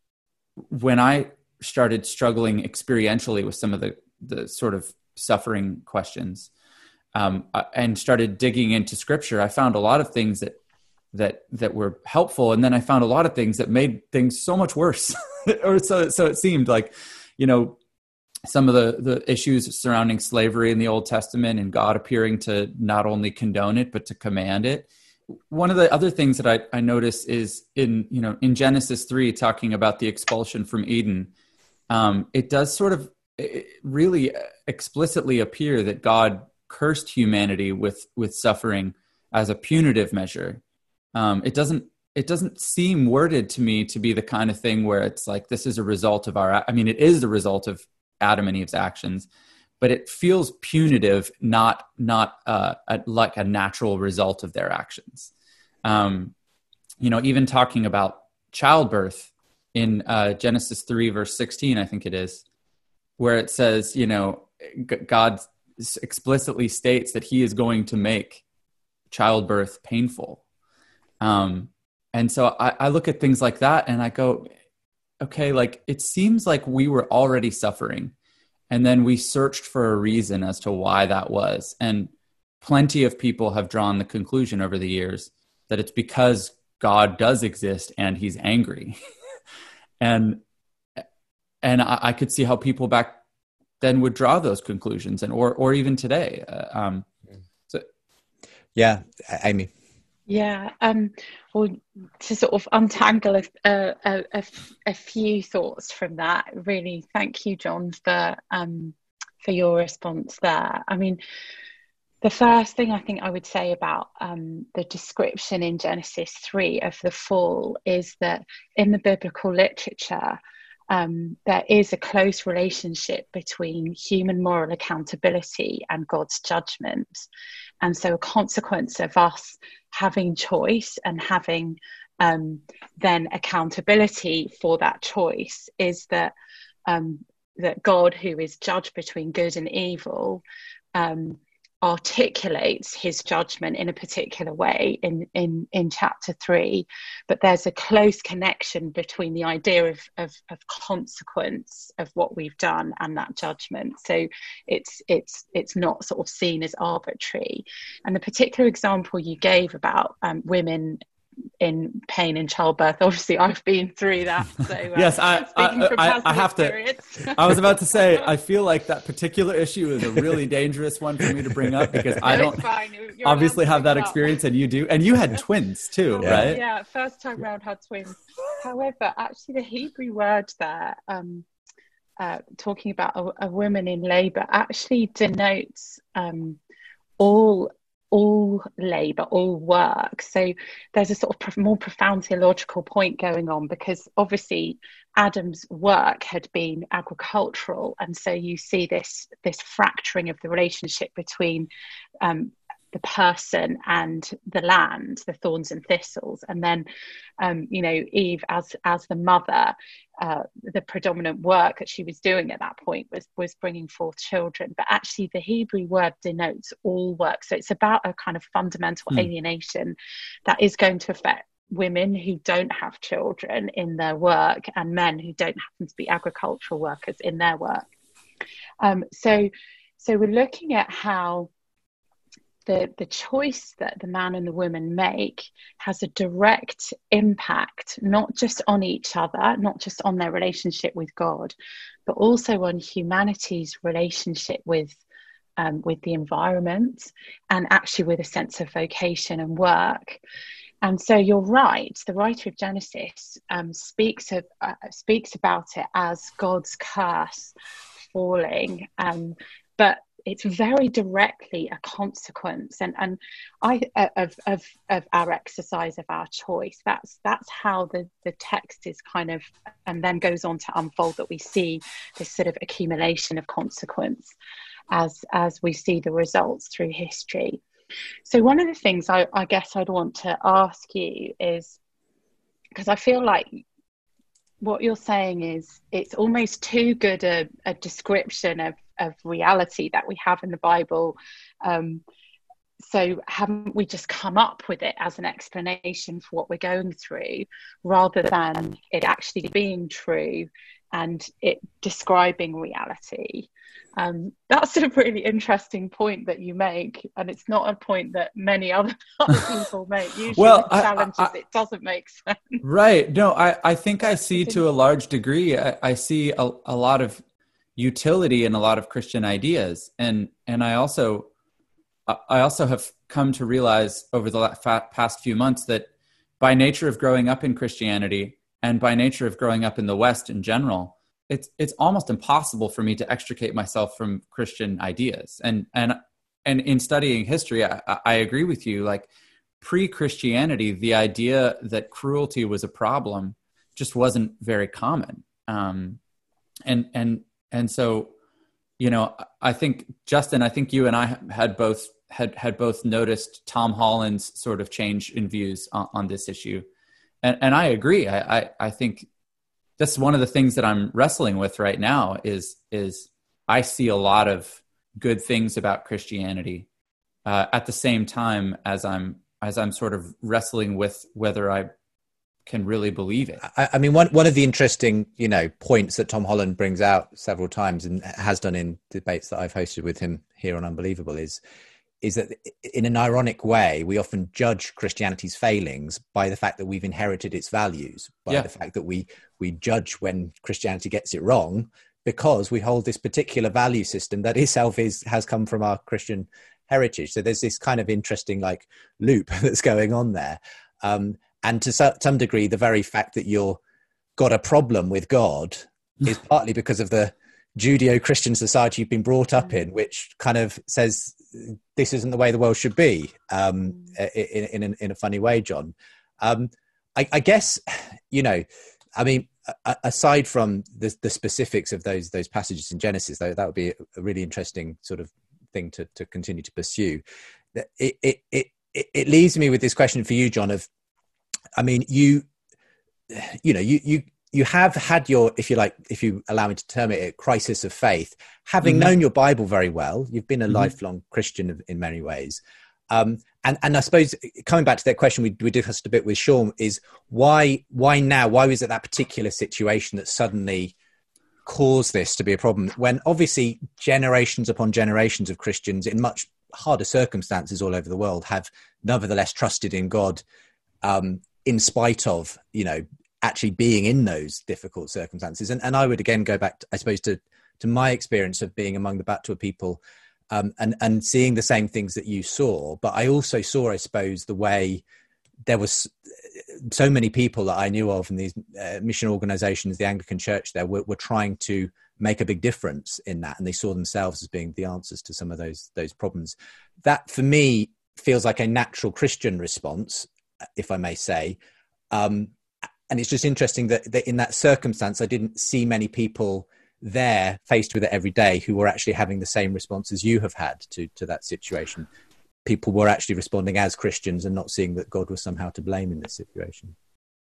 when I started struggling experientially with some of the, the sort of suffering questions, Um, and started digging into scripture, I found a lot of things that that that were helpful, and then I found a lot of things that made things so much worse. or so so it seemed like, you know, some of the the issues surrounding slavery in the Old Testament, and God appearing to not only condone it but to command it. One of the other things that I, I notice is in you know in Genesis three, talking about the expulsion from Eden. Um, it does sort of it really explicitly appear that God cursed humanity with with suffering as a punitive measure. Um, it doesn't it doesn't seem worded to me to be the kind of thing where it's like, this is a result of our, I mean, it is the result of Adam and Eve's actions, but it feels punitive, not not uh, a, like a natural result of their actions. Um, you know, even talking about childbirth in uh, Genesis three, verse sixteen, I think it is, where it says, you know, G- God explicitly states that he is going to make childbirth painful. Um, and so I, I look at things like that and I go, okay, like it seems like we were already suffering, and then we searched for a reason as to why that was. And plenty of people have drawn the conclusion over the years that it's because God does exist and he's angry. and, and I, I could see how people back then would draw those conclusions, and or or even today. Uh, um, so,
yeah, Amy.
Yeah, um, well, to sort of untangle a, a, a, a few thoughts from that, really, thank you, John, for um, for your response there. I mean, the first thing I think I would say about um, the description in Genesis three of the fall is that in the biblical literature, Um, there is a close relationship between human moral accountability and God's judgment. And so a consequence of us having choice and having um, then accountability for that choice is that um, that God, who is judge between good and evil, um, articulates his judgment in a particular way in, in, in chapter three, but there's a close connection between the idea of, of, of consequence of what we've done and that judgment. So it's it's it's not sort of seen as arbitrary. And the particular example you gave about um, women in pain in childbirth, obviously I've been through that, so uh,
yes I I, I, I have experience. to I was about to say, I feel like that particular issue is a really dangerous one for me to bring up, because no, I don't obviously have that experience, and you do, and you had twins too.
Yeah.
Right?
Yeah, first time round had twins. However, actually the Hebrew word there, um uh talking about a, a woman in labor, actually denotes um all all labor, all work. So there's a sort of more profound theological point going on, because obviously Adam's work had been agricultural, and so you see this this fracturing of the relationship between um, the person and the land, the thorns and thistles, and then um, you know, Eve as as the mother, uh, the predominant work that she was doing at that point was was bringing forth children. But actually the Hebrew word denotes all work, so it's about a kind of fundamental hmm. alienation that is going to affect women who don't have children in their work, and men who don't happen to be agricultural workers in their work. Um, so so we're looking at how The, the choice that the man and the woman make has a direct impact, not just on each other, not just on their relationship with God, but also on humanity's relationship with um, with the environment, and actually with a sense of vocation and work. And so you're right, the writer of Genesis um, speaks of uh, speaks about it as God's curse falling, um, but it's very directly a consequence, and and I of of of our exercise of our choice. That's that's how the the text is kind of, and then goes on to unfold, that we see this sort of accumulation of consequence as as we see the results through history. So one of the things I, I guess I'd want to ask you is, because I feel like what you're saying is it's almost too good a, a description of, of reality that we have in the Bible. Um, so haven't we just come up with it as an explanation for what we're going through, rather than it actually being true and it describing reality? Um, that's a really interesting point that you make, and it's not a point that many other, other people make. Usually
well,
the challenge
I, I,
is it doesn't make sense.
Right. No, I, I think I see to a large degree, I, I see a, a lot of utility in a lot of Christian ideas. And and I also I also have come to realize over the past few months that by nature of growing up in Christianity, and by nature of growing up in the West in general, it's it's almost impossible for me to extricate myself from Christian ideas. And and and in studying history, I, I agree with you. Like pre-Christianity, the idea that cruelty was a problem just wasn't very common. Um, and and and so, you know, I think Justin, I think you and I had both had had both noticed Tom Holland's sort of change in views on, on this issue, and and I agree. I, I I think that's one of the things that I'm wrestling with right now. Is is I see a lot of good things about Christianity, uh, at the same time as I'm as I'm sort of wrestling with whether I can really believe it.
I, I mean, one one of the interesting, you know, points that Tom Holland brings out several times and has done in debates that I've hosted with him here on Unbelievable is is that in an ironic way, we often judge Christianity's failings by the fact that we've inherited its values, by yeah. the fact that we we judge when Christianity gets it wrong, because we hold this particular value system that itself is has come from our Christian heritage. So there's this kind of interesting like loop that's going on there. Um, and to some degree, the very fact that you're got a problem with God is partly because of the Judeo-Christian society you've been brought up in, which kind of says this isn't the way the world should be, um, in, in, in, in a funny way, John. Um, I, I guess, you know, I mean, aside from the, the specifics of those those passages in Genesis, though, that would be a really interesting sort of thing to, to continue to pursue. It, it, it, it leaves me with this question for you, John, of, I mean, you, you know, you, you, you have had your, if you like, if you allow me to term it, a crisis of faith, having mm-hmm. known your Bible very well. You've been a mm-hmm. lifelong Christian in many ways. Um, and, and I suppose coming back to that question we, we discussed a bit with Sean is why, why now, why was it that particular situation that suddenly caused this to be a problem, when obviously generations upon generations of Christians in much harder circumstances all over the world have nevertheless trusted in God, um, in spite of, you know, actually being in those difficult circumstances. And, and I would again go back, to, I suppose, to, to my experience of being among the Batua people, um, and, and seeing the same things that you saw. But I also saw, I suppose, the way there was so many people that I knew of in these uh, mission organizations, the Anglican Church there, were, were trying to make a big difference in that. And they saw themselves as being the answers to some of those, those problems. That for me feels like a natural Christian response, if I may say. Um, and it's just interesting that, that in that circumstance, I didn't see many people there faced with it every day who were actually having the same responses you have had to, to that situation. People were actually responding as Christians and not seeing that God was somehow to blame in this situation.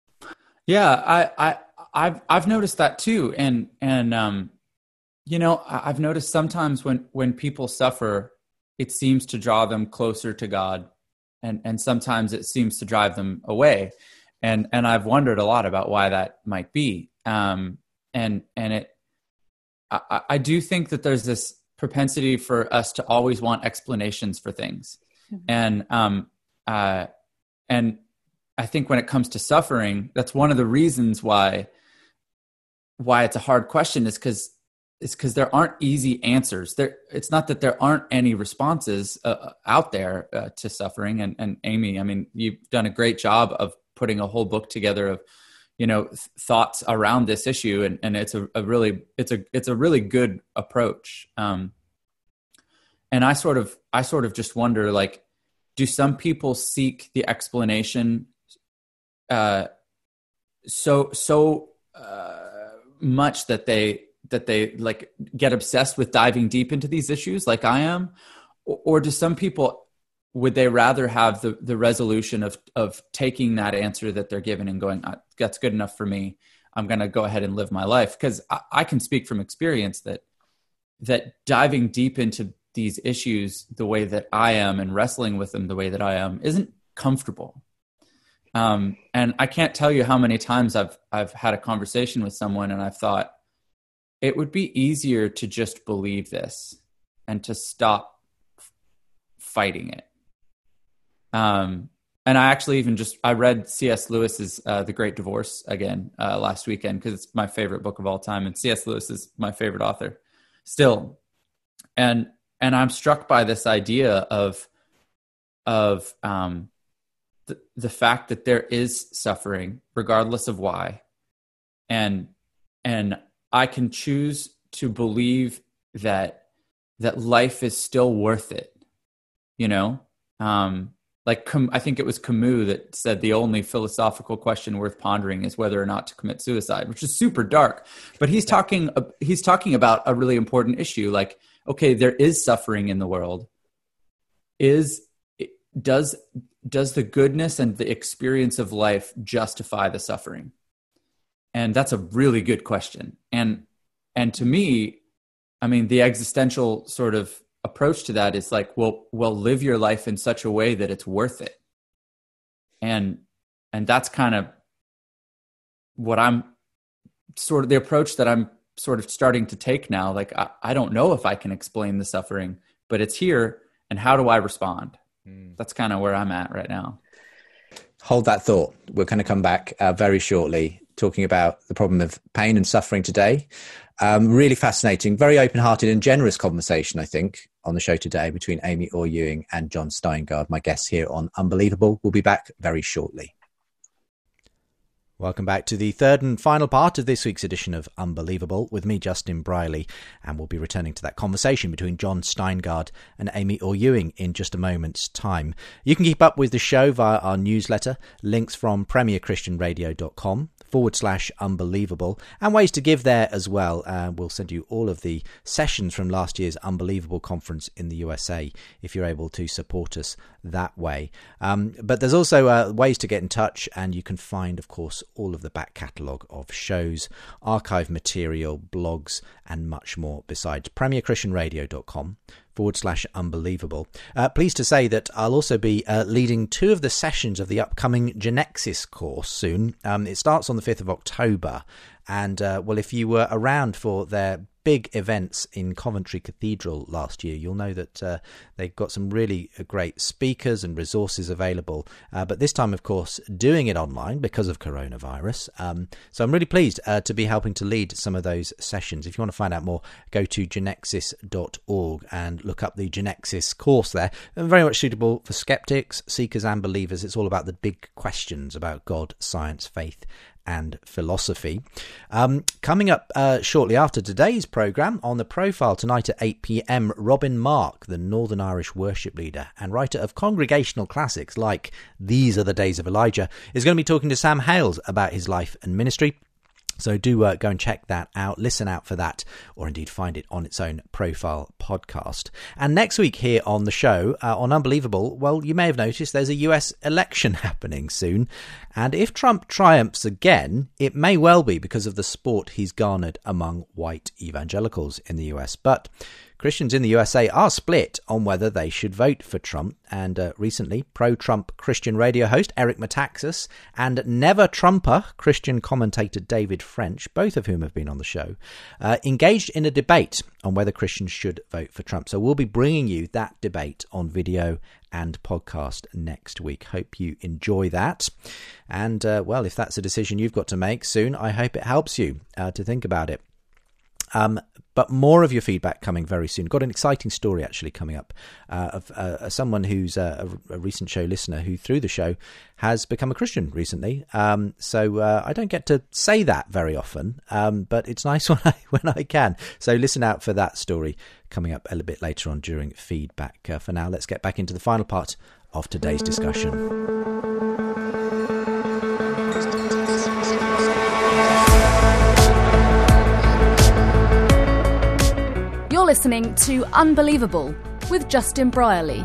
Yeah, I, I, I've, I've noticed that too. And, and, um, you know, I've noticed sometimes when, when people suffer, it seems to draw them closer to God. And, and sometimes it seems to drive them away. And, and I've wondered a lot about why that might be. Um, and, and it, I, I do think that there's this propensity for us to always want explanations for things. Mm-hmm. And, um, uh, and I think when it comes to suffering, that's one of the reasons why, why it's a hard question, is because is because there aren't easy answers. There, it's not that there aren't any responses uh, out there uh, to suffering. And, and Amy, I mean, you've done a great job of putting a whole book together of, you know, th- thoughts around this issue, and, and it's a, a really, it's a, it's a really good approach. Um, and I sort of, I sort of just wonder, like, do some people seek the explanation uh, so so uh, much that they that they like get obsessed with diving deep into these issues, like I am, or, or do some people, would they rather have the the resolution of of taking that answer that they're given and going, that's good enough for me, I'm going to go ahead and live my life? Because I, I can speak from experience that that diving deep into these issues the way that I am and wrestling with them the way that I am isn't comfortable. Um, and I can't tell you how many times I've, I've had a conversation with someone and I've thought it would be easier to just believe this and to stop f- fighting it. Um, and I actually even just, I read C S Lewis's uh, The Great Divorce again uh, last weekend, because it's my favorite book of all time. And C S Lewis is my favorite author still. And And I'm struck by this idea of, of um, the, the fact that there is suffering, regardless of why, and and I can choose to believe that that life is still worth it. You know, um, like I think it was Camus that said the only philosophical question worth pondering is whether or not to commit suicide, which is super dark. But he's talking he's talking about a really important issue, like, okay, there is suffering in the world. Is does does the goodness and the experience of life justify the suffering? And that's a really good question. And and to me, I mean, the existential sort of approach to that is like, well, well, live your life in such a way that it's worth it. And and that's kind of what I'm sort of the approach that I'm sort of starting to take now. Like, I, I don't know if I can explain the suffering, but it's here. And how do I respond? Mm. That's kind of where I'm at right now.
Hold that thought. We're going to come back uh, very shortly, talking about the problem of pain and suffering today. Um, really fascinating, very open-hearted and generous conversation, I think, on the show today between Amy Orr-Ewing and Jon Steingard, my guests here on Unbelievable. We'll be back very shortly. Welcome back to the third and final part of this week's edition of Unbelievable with me, Justin Briley, and we'll be returning to that conversation between Jon Steingard and Amy Orr-Ewing in just a moment's time. You can keep up with the show via our newsletter, links from premier christian radio dot com forward slash unbelievable, and ways to give there as well. Uh, we'll send you all of the sessions from last year's Unbelievable conference in the U S A if you're able to support us that way. Um, but there's also uh, ways to get in touch, and you can find, of course, all of the back catalogue of shows, archive material, blogs, and much more besides. premier christian radio dot com forward slash unbelievable. Uh, pleased to say that I'll also be uh, leading two of the sessions of the upcoming Genexis course soon. Um, it starts on the fifth of October. And, uh, well, if you were around for their big events in Coventry Cathedral last year, you'll know that uh, they've got some really great speakers and resources available. Uh, but this time, of course, doing it online because of coronavirus. Um, so I'm really pleased uh, to be helping to lead some of those sessions. If you want to find out more, go to genexis dot org and look up the Genexis course there. And very much suitable for skeptics, seekers and believers. It's all about the big questions about God, science, faith, and philosophy. Um, coming up uh, shortly after today's programme, on the profile tonight at eight p.m, Robin Mark, the Northern Irish worship leader and writer of congregational classics like These Are the Days of Elijah, is going to be talking to Sam Hales about his life and ministry. So do uh, go and check that out, listen out for that, or indeed find it on its own profile podcast. And next week here on the show, uh, on Unbelievable, well, you may have noticed there's a U S election happening soon. And if Trump triumphs again, it may well be because of the support he's garnered among white evangelicals in the U S. But Christians in the U S A are split on whether they should vote for Trump. And uh, recently, pro-Trump Christian radio host Eric Metaxas and never-Trumper Christian commentator David French, both of whom have been on the show, uh, engaged in a debate on whether Christians should vote for Trump. So we'll be bringing you that debate on video and podcast next week. Hope you enjoy that. And, uh, well, if that's a decision you've got to make soon, I hope it helps you uh, to think about it. Um, but more of your feedback coming very soon. Got an exciting story actually coming up uh, of uh, someone who's a, a recent show listener who through the show has become a Christian recently. Um, so uh, I don't get to say that very often, um, but it's nice when I, when I can. So listen out for that story coming up a little bit later on during feedback. Uh, for now, let's get back into the final part of today's discussion.
You're listening to Unbelievable with Justin Brierley.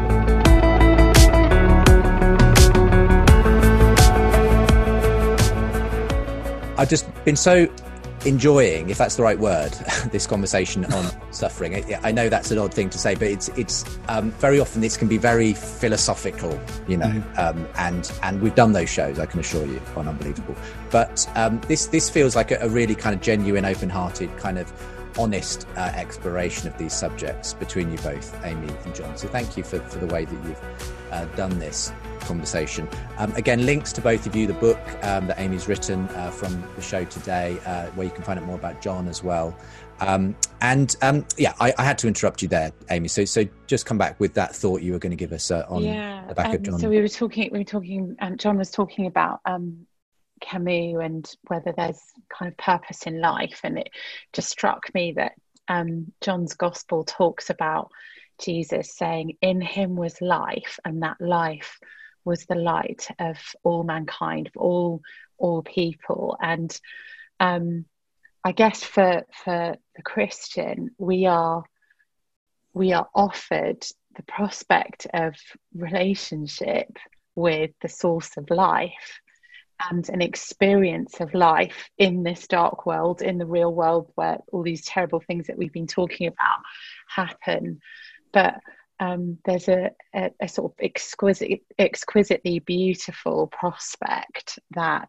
I've just been so enjoying, if that's the right word, this conversation on suffering. I, I know that's an odd thing to say, but it's it's um, very often this can be very philosophical, you know, mm-hmm. um, and and we've done those shows, I can assure you, on Unbelievable. But um, this this feels like a, a really kind of genuine, open-hearted, kind of honest uh, exploration of these subjects between you both, Amy and John. So thank you for, for the way that you've uh, done this conversation. Um, again, links to both of you, the book um, that Amy's written uh, from the show today, uh, where you can find out more about John as well. Um, and um, yeah, I, I had to interrupt you there, Amy. So so just come back with that thought you were going to give us uh, on
yeah,
the back
um,
of John.
So we were talking, we were talking, um, John was talking about um, Camus and whether there's kind of purpose in life. And it just struck me that um, John's gospel talks about Jesus saying, in him was life, and that life was the light of all mankind, of all all people. And um, I guess for for the Christian, we are we are offered the prospect of relationship with the source of life and an experience of life in this dark world, in the real world where all these terrible things that we've been talking about happen. But Um, there's a, a, a sort of exquisite, exquisitely beautiful prospect that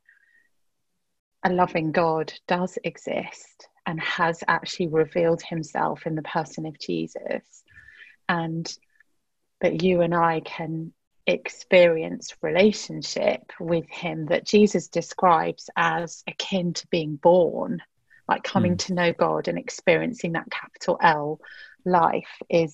a loving God does exist and has actually revealed himself in the person of Jesus, and that you and I can experience relationship with him that Jesus describes as akin to being born, like coming mm. to know God and experiencing that capital L life is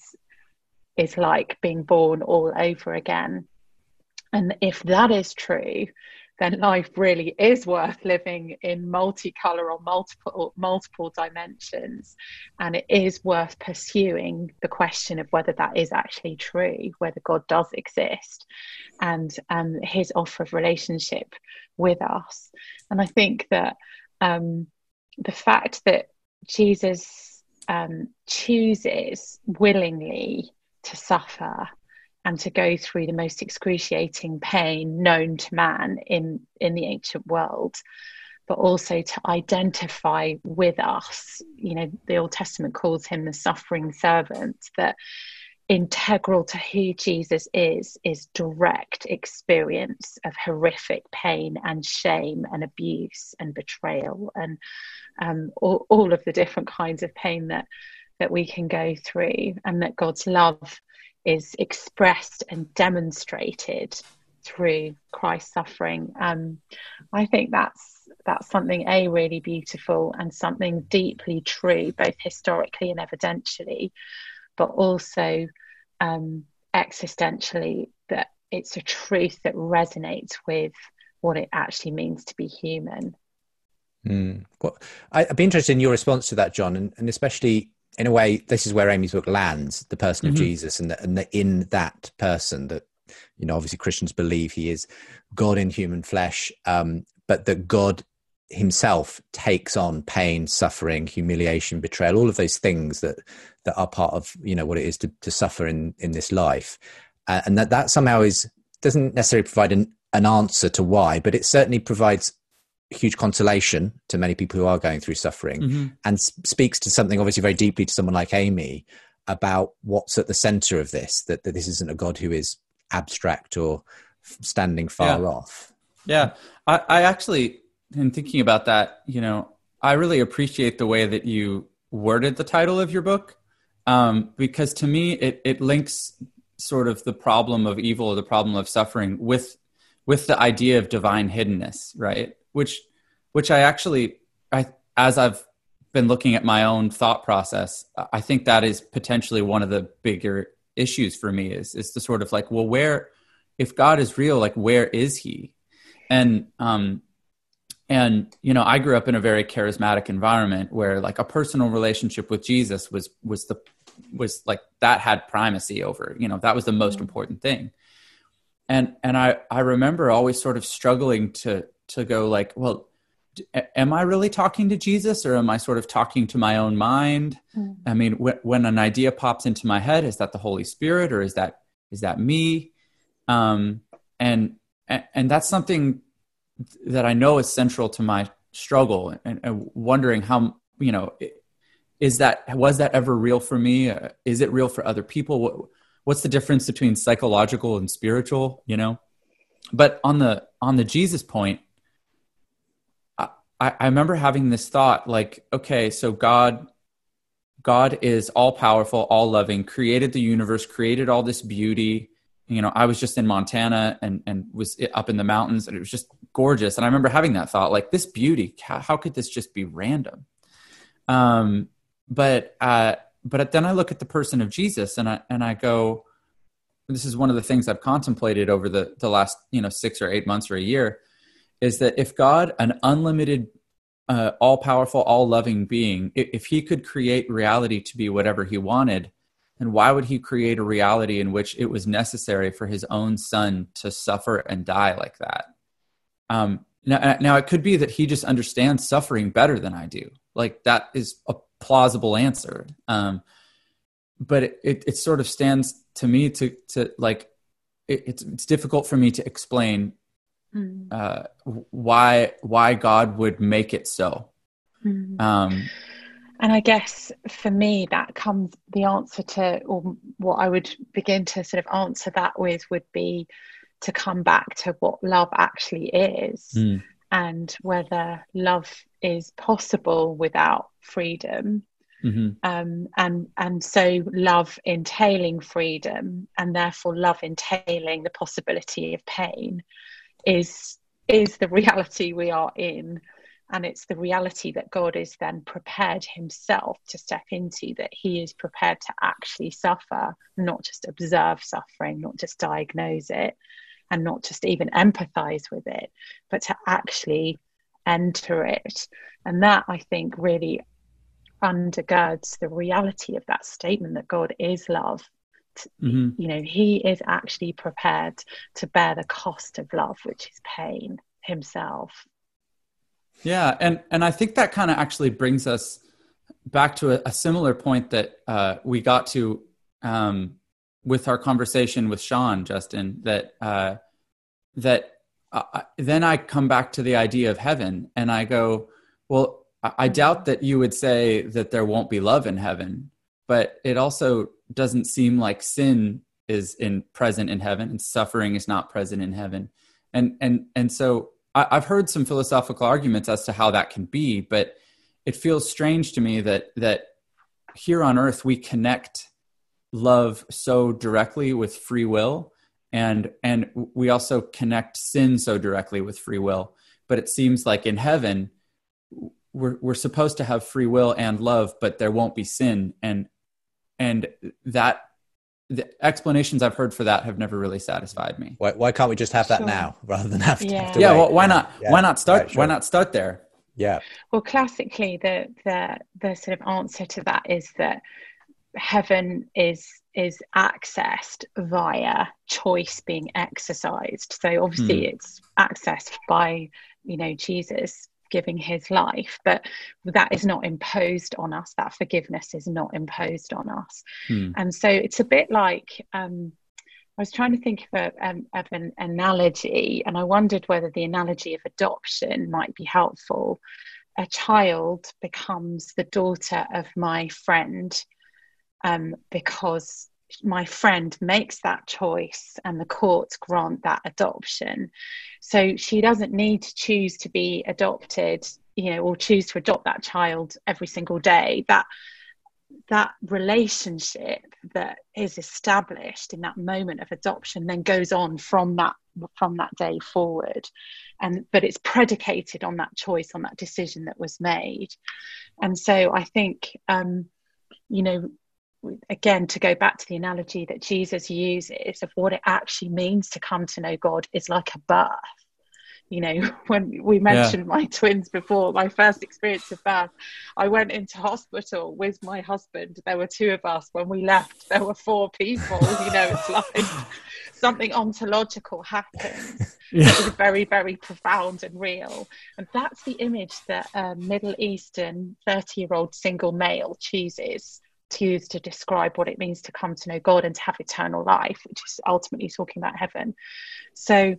is like being born all over again. And if that is true, then life really is worth living in multicolor or multiple multiple dimensions. And it is worth pursuing the question of whether that is actually true, whether God does exist, and and his offer of relationship with us. And I think that um, the fact that Jesus um, chooses willingly to suffer and to go through the most excruciating pain known to man in, in the ancient world, but also to identify with us. You know, the Old Testament calls him the suffering servant, that integral to who Jesus is, is direct experience of horrific pain and shame and abuse and betrayal and um, all, all of the different kinds of pain that that we can go through, and that God's love is expressed and demonstrated through Christ's suffering. Um, I think that's that's something a really beautiful and something deeply true, both historically and evidentially, but also um, existentially, that it's a truth that resonates with what it actually means to be human.
Mm. Well, I'd be interested in your response to that, John, and, and especially in a way, this is where Amy's book lands, the person mm-hmm. of Jesus, and, the, and the, in that person that, you know, obviously Christians believe he is God in human flesh, um, but that God himself takes on pain, suffering, humiliation, betrayal, all of those things that that are part of, you know, what it is to, to suffer in, in this life. Uh, and that that somehow is doesn't necessarily provide an, an answer to why, but it certainly provides huge consolation to many people who are going through suffering, mm-hmm. and speaks to something obviously very deeply to someone like Amy about what's at the center of this, that, that this isn't a God who is abstract or standing far
yeah.
off.
Yeah. I, I actually, in thinking about that, you know, I really appreciate the way that you worded the title of your book, um, because to me, it, it links sort of the problem of evil or the problem of suffering with, with the idea of divine hiddenness, right? Which, which I actually, I, as I've been looking at my own thought process, I think that is potentially one of the bigger issues for me is, is to sort of like, well, where, if God is real, like, where is he? And, um, and, you know, I grew up in a very charismatic environment where like a personal relationship with Jesus was, was the, was like, that had primacy over, you know, that was the most important thing. And, and I, I remember always sort of struggling to, to go like, well, am I really talking to Jesus, or am I sort of talking to my own mind? Mm. I mean, wh- when an idea pops into my head, is that the Holy Spirit, or is that, is that me? Um, and, and that's something that I know is central to my struggle, and, and wondering how, you know, is that, was that ever real for me? Uh, is it real for other people? What, what's the difference between psychological and spiritual, you know? But on the, on the Jesus point, I, I remember having this thought like, okay, so God, God is all powerful, all loving, created the universe, created all this beauty. You know, I was just in Montana and, and was up in the mountains, and it was just gorgeous. And I remember having that thought, like, this beauty, how, how could this just be random? Um, but, uh, but then I look at the person of Jesus, and I, and I go, this is one of the things I've contemplated over the, the last, you know, six or eight months or a year, is that if God, an unlimited, uh, all powerful, all loving being, if, if he could create reality to be whatever he wanted, and why would he create a reality in which it was necessary for his own son to suffer and die like that? Um, now, now it could be that he just understands suffering better than I do. Like, that is a plausible answer. Um, but it, it, it sort of stands to me to, to like, it, it's, it's difficult for me to explain mm. uh, why, why God would make it so. Mm. Um,
And I guess for me, that comes the answer to, or what I would begin to sort of answer that with would be to come back to what love actually is, mm. and whether love is possible without freedom. Mm-hmm. Um, and, and so love entailing freedom, and therefore love entailing the possibility of pain, is, is the reality we are in. And it's the reality that God is then prepared himself to step into, that he is prepared to actually suffer, not just observe suffering, not just diagnose it, and not just even empathize with it, but to actually enter it. And that, I think, really undergirds the reality of that statement that God is love. Mm-hmm. You know, he is actually prepared to bear the cost of love, which is pain, himself.
Yeah. And, and I think that kind of actually brings us back to a, a similar point that uh, we got to um, with our conversation with Sean, Justin, that, uh, that uh, then I come back to the idea of heaven, and I go, well, I, I doubt that you would say that there won't be love in heaven, but it also doesn't seem like sin is in present in heaven, and suffering is not present in heaven. And, and, and so I've heard some philosophical arguments as to how that can be, but it feels strange to me that that here on earth we connect love so directly with free will, and and we also connect sin so directly with free will. But it seems like in heaven we're we're supposed to have free will and love, but there won't be sin, and and that. The explanations I've heard for that have never really satisfied me.
Why, why can't we just have that
sure.
now rather than have to?
Yeah,
have to
yeah
wait?
well, why not?
Yeah.
Why not start?
Right, sure.
Why not start there?
Yeah.
Well, classically, the the the sort of answer to that is that heaven is is accessed via choice being exercised. So obviously, hmm. it's accessed by, you know, Jesus giving his life, but that is not imposed on us. That forgiveness is not imposed on us. Hmm. And so it's a bit like, um, I was trying to think of, a, um, of an analogy, and I wondered whether the analogy of adoption might be helpful. A child becomes the daughter of my friend um, because my friend makes that choice and the courts grant that adoption. So she doesn't need to choose to be adopted, you know, or choose to adopt that child every single day. That that relationship that is established in that moment of adoption then goes on from that from that day forward. And but it's predicated on that choice, on that decision that was made. And so I think, um, you know, again, to go back to the analogy that Jesus uses of what it actually means to come to know God is like a birth. You know, when we mentioned yeah. my twins before, my first experience of birth, I went into hospital with my husband. There were two of us. When we left, there were four people. You know, it's like something ontological happens yeah. that is very, very profound and real. And that's the image that a Middle Eastern thirty-year-old single male chooses to use to describe what it means to come to know God and to have eternal life, which is ultimately talking about heaven. So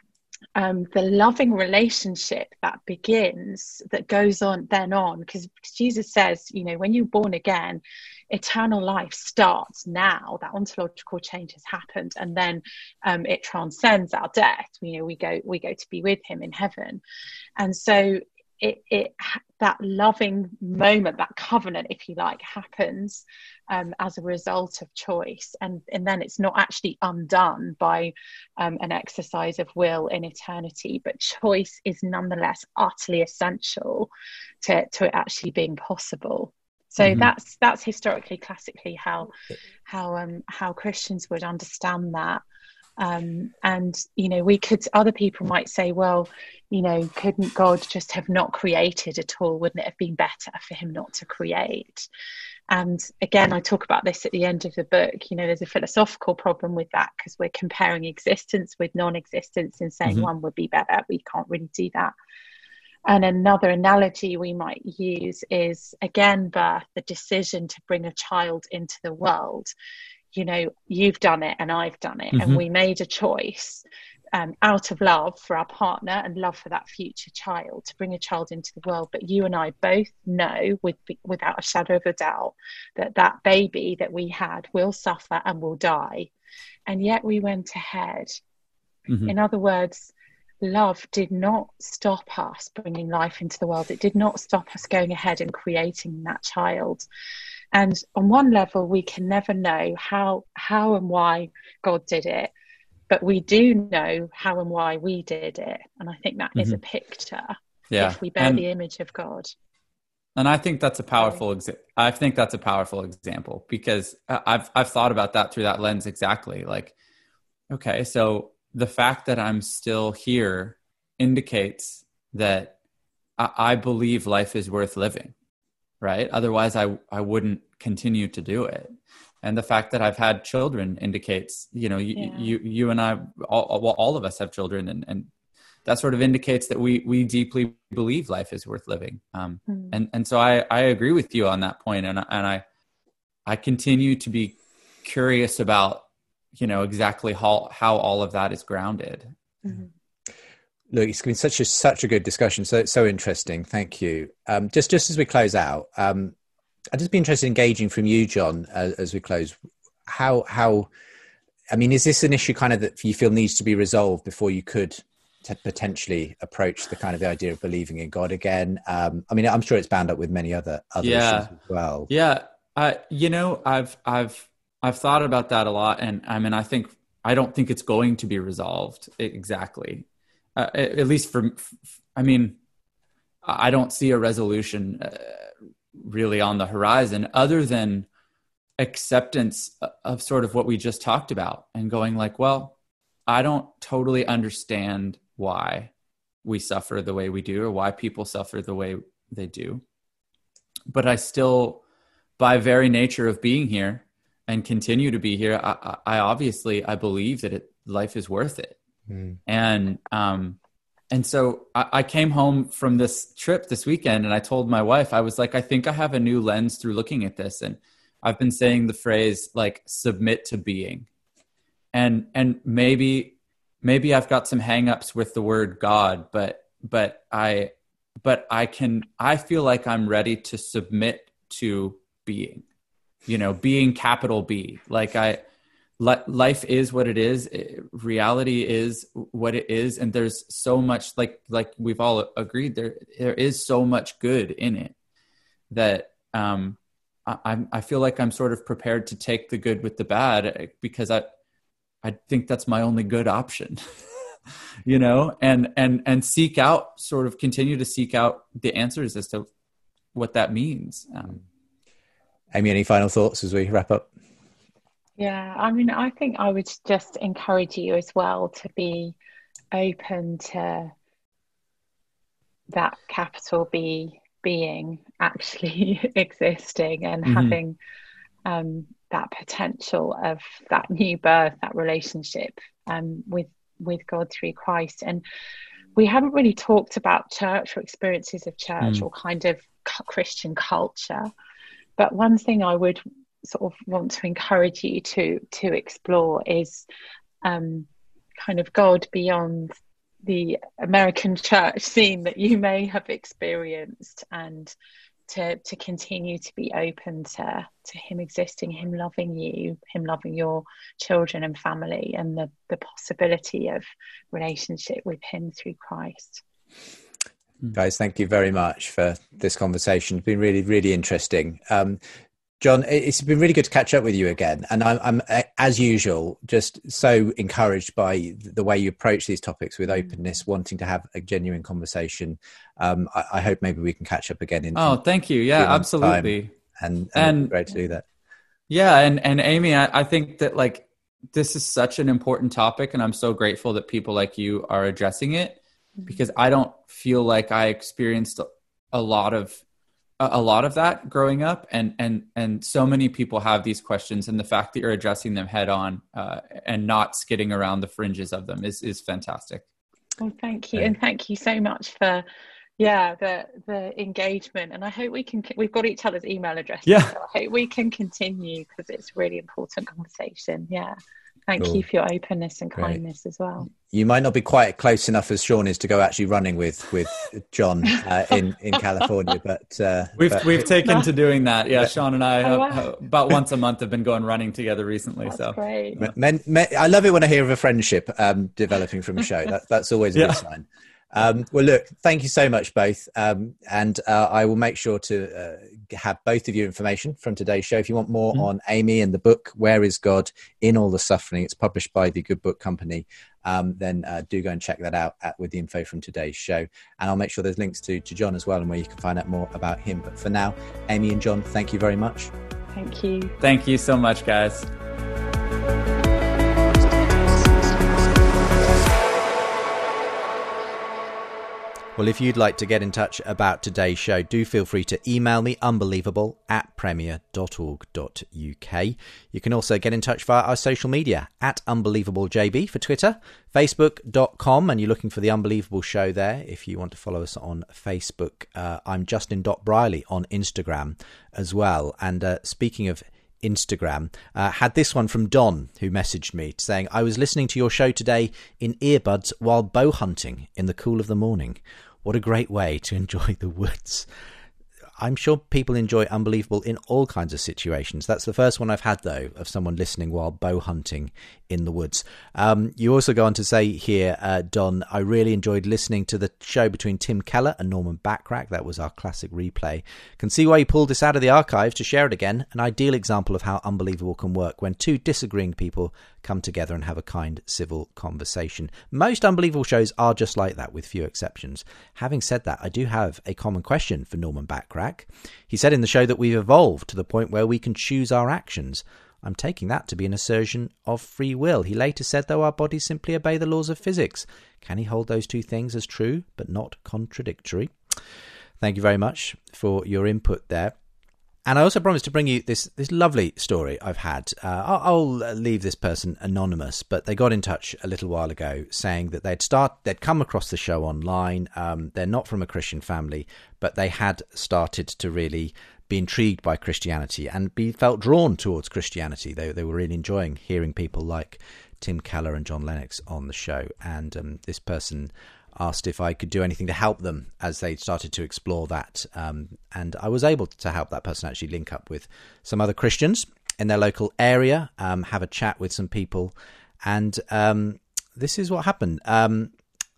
um, the loving relationship that begins, that goes on then on, because Jesus says, you know, when you're born again, eternal life starts now. That ontological change has happened, and then um, it transcends our death. You know, we go we go to be with him in heaven. And so it, it that loving moment, that covenant, if you like, happens um, as a result of choice, and and then it's not actually undone by um, an exercise of will in eternity, but choice is nonetheless utterly essential to to it actually being possible. So mm-hmm. that's that's historically, classically how how um how Christians would understand that. Um, and, you know, we could, other people might say, well, you know, couldn't God just have not created at all? Wouldn't it have been better for him not to create? And again, I talk about this at the end of the book. You know, there's a philosophical problem with that, because we're comparing existence with non-existence and saying mm-hmm. one would be better. We can't really do that. And another analogy we might use is, again, birth, the decision to bring a child into the world. You know, you've done it and I've done it, mm-hmm. and we made a choice um, out of love for our partner and love for that future child to bring a child into the world. But you and I both know with, without a shadow of a doubt that that baby that we had will suffer and will die. And yet we went ahead. Mm-hmm. In other words, love did not stop us bringing life into the world. It did not stop us going ahead and creating that child. And on one level, we can never know how how and why God did it, but we do know how and why we did it. And I think that mm-hmm. is a picture
yeah.
if we bear and, the image of God.
And I think that's a powerful exa- I think that's a powerful example, because I've I've thought about that through that lens exactly. Like, okay, so the fact that I'm still here indicates that I, I believe life is worth living. Right? Otherwise, I, I wouldn't continue to do it. And the fact that I've had children indicates, you know, you, yeah. you, you and I, all, well, all of us have children, and, and that sort of indicates that we, we deeply believe life is worth living. Um, mm. and, and so I, I agree with you on that point. And, and I, I continue to be curious about, you know, exactly how, how all of that is grounded.
Mm-hmm.
Look, it's been such a such a good discussion. So so interesting. Thank you. Um, just just as we close out, um, I'd just be interested in engaging from you, John, as, as we close. How how, I mean, is this an issue kind of that you feel needs to be resolved before you could t- potentially approach the kind of the idea of believing in God again? Um, I mean, I'm sure it's bound up with many other other
yeah.
issues as well.
Yeah, uh, you know, I've I've I've thought about that a lot, and I mean, I think I don't think it's going to be resolved exactly. Uh, at least for, I mean, I don't see a resolution uh, really on the horizon, other than acceptance of sort of what we just talked about, and going like, well, I don't totally understand why we suffer the way we do, or why people suffer the way they do. But I still, by very nature of being here and continue to be here, I, I obviously, I believe that it, life is worth it. Mm. And, um, and so I, I came home from this trip this weekend, and I told my wife, I was like, I think I have a new lens through looking at this. And I've been saying the phrase like submit to being. And, and maybe, maybe I've got some hangups with the word God, but, but I, but I can, I feel like I'm ready to submit to being, you know, being capital B. Like I, life is what it is. Reality is what it is. And there's so much, like, like we've all agreed, there, there is so much good in it that, um, I, I feel like I'm sort of prepared to take the good with the bad, because I, I think that's my only good option. you know, and, and, and seek out, sort of continue to seek out the answers as to what that means. Um,
Amy, any final thoughts as we wrap up?
Yeah, I mean, I think I would just encourage you as well to be open to that capital B being actually existing and mm-hmm. having um, that potential of that new birth, that relationship um, with with God through Christ. And we haven't really talked about church or experiences of church mm. or kind of Christian culture. But one thing I would sort of want to encourage you to to explore is um, kind of God beyond the American church scene that you may have experienced, and to to continue to be open to to him existing, him loving you, him loving your children and family, and the the possibility of relationship with him through Christ.
Guys, thank you very much for this conversation. It's been really, really interesting. Um, John, it's been really good to catch up with you again. And I'm, I'm, as usual, just so encouraged by the way you approach these topics with openness, wanting to have a genuine conversation. Um, I, I hope maybe we can catch up again. In,
oh, thank you. Yeah, absolutely.
And, and, and great to do that.
Yeah. And, and Amy, I, I think that like, this is such an important topic, and I'm so grateful that people like you are addressing it, because I don't feel like I experienced a lot of a lot of that growing up, and and and so many people have these questions, and the fact that you're addressing them head on uh, and not skidding around the fringes of them is is fantastic.
Well, thank you, and thank you so much for yeah the the engagement, and I hope we can we've got each other's email addresses.
Yeah,
so I hope we can continue, because it's a really important conversation. Yeah. Thank
cool.
you for your openness and kindness
Great.
As well.
You might not be quite close enough as Sean is to go actually running with with John uh, in in California, but uh,
we've
but,
we've taken
no.
to doing that. Yeah, Sean and I
oh,
have,
wow.
about once a month have been going running together recently.
That's
so
great.
Men, men, I love it when I hear of a friendship um, developing from a show. That, that's always a
yeah.
good sign. Um, well, look, thank you so much, both. Um, and uh, I will make sure to uh, have both of your information from today's show. If you want more mm-hmm. on Amy and the book, Where is God in All the Suffering? It's published by the Good Book Company. Um, then uh, do go and check that out at, with the info from today's show. And I'll make sure there's links to, to John as well, and where you can find out more about him. But for now, Amy and John, thank you very much.
Thank you.
Thank you so much, guys.
Well, if you'd like to get in touch about today's show, do feel free to email me, unbelievable at premier dot org dot uk. You can also get in touch via our social media, at unbelievablejb for Twitter, facebook dot com, and you're looking for The Unbelievable Show there. If you want to follow us on Facebook, uh, I'm justin dot briley on Instagram as well. And uh, speaking of Instagram, uh, had this one from Don, who messaged me saying, I was listening to your show today in earbuds while bow hunting in the cool of the morning. What a great way to enjoy the woods. I'm sure people enjoy Unbelievable in all kinds of situations. That's the first one I've had, though, of someone listening while bow hunting in the woods. Um, you also go on to say here, uh, Don, I really enjoyed listening to the show between Tim Keller and Norman Backrack. That was our classic replay. Can see why you pulled this out of the archives to share it again. An ideal example of how Unbelievable can work when two disagreeing people come together and have a kind, civil conversation. Most Unbelievable shows are just like that, with few exceptions. Having said that, I do have a common question for Norman Backrack. He said in the show that we've evolved to the point where we can choose our actions. I'm taking that to be an assertion of free will. He later said, though, our bodies simply obey the laws of physics. Can he hold those two things as true but not contradictory? Thank you very much for your input there. And I also promised to bring you this this lovely story I've had. Uh, I'll, I'll leave this person anonymous, but they got in touch a little while ago saying that they'd start they'd come across the show online. Um, they're not from a Christian family, but they had started to really be intrigued by Christianity and be felt drawn towards Christianity. They they were really enjoying hearing people like Tim Keller and John Lennox on the show. And um, this person asked if I could do anything to help them as they started to explore that. Um, and I was able to help that person actually link up with some other Christians in their local area, um, have a chat with some people. And um, this is what happened. Um,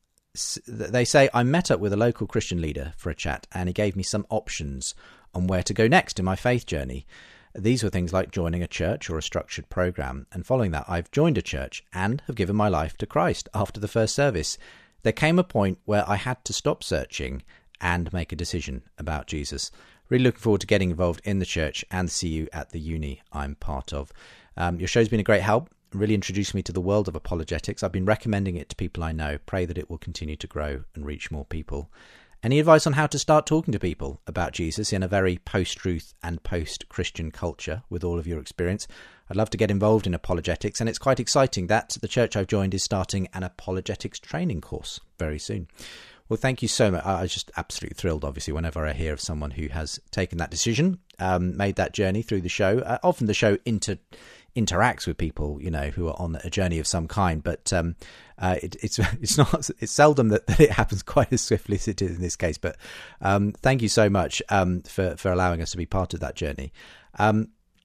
they say, I met up with a local Christian leader for a chat, and he gave me some options on where to go next in my faith journey. These were things like joining a church or a structured program, and following that I've joined a church and have given my life to Christ after the first service. There came a point where I had to stop searching and make a decision about Jesus. Really looking forward to getting involved in the church and see you at the uni I'm part of. Um, your show's been a great help, really introduced me to the world of apologetics. I've been recommending it to people I know. Pray that it will continue to grow and reach more people. Any advice on how to start talking to people about Jesus in a very post-truth and post-Christian culture with all of your experience? I'd love to get involved in apologetics, and it's quite exciting that the church I've joined is starting an apologetics training course very soon. Well, thank you so much. I was just absolutely thrilled, obviously, whenever I hear of someone who has taken that decision, um, made that journey through the show. Uh, often the show inter interacts with people, you know, who are on a journey of some kind, but um, uh, it, it's it's not it's seldom that, that it happens quite as swiftly as it is in this case. But um, thank you so much um, for for allowing us to be part of that journey. Um,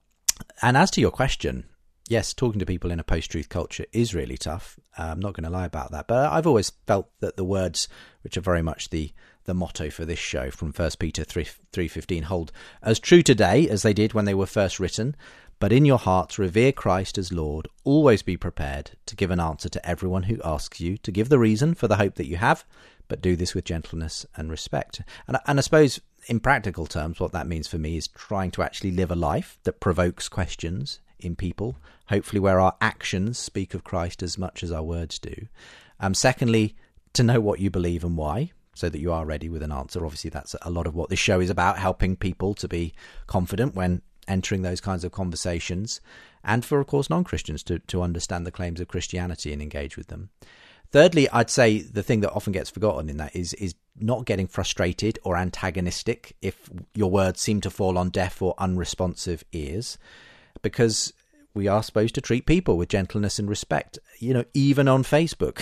and as to your question, yes, talking to people in a post-truth culture is really tough. Uh, I'm not going to lie about that. But I've always felt that the words, which are very much the the motto for this show from First Peter three fifteen, hold as true today as they did when they were first written. But in your hearts revere Christ as Lord. Always be prepared to give an answer to everyone who asks you, to give the reason for the hope that you have, but do this with gentleness and respect. And, and I suppose in practical terms, what that means for me is trying to actually live a life that provokes questions in people, hopefully where our actions speak of Christ as much as our words do. Um, secondly, to know what you believe and why, so that you are ready with an answer. Obviously, that's a lot of what this show is about, helping people to be confident when entering those kinds of conversations, and for, of course, non-Christians to, to understand the claims of Christianity and engage with them. Thirdly, I'd say the thing that often gets forgotten in that is is not getting frustrated or antagonistic if your words seem to fall on deaf or unresponsive ears, because we are supposed to treat people with gentleness and respect, you know, even on Facebook.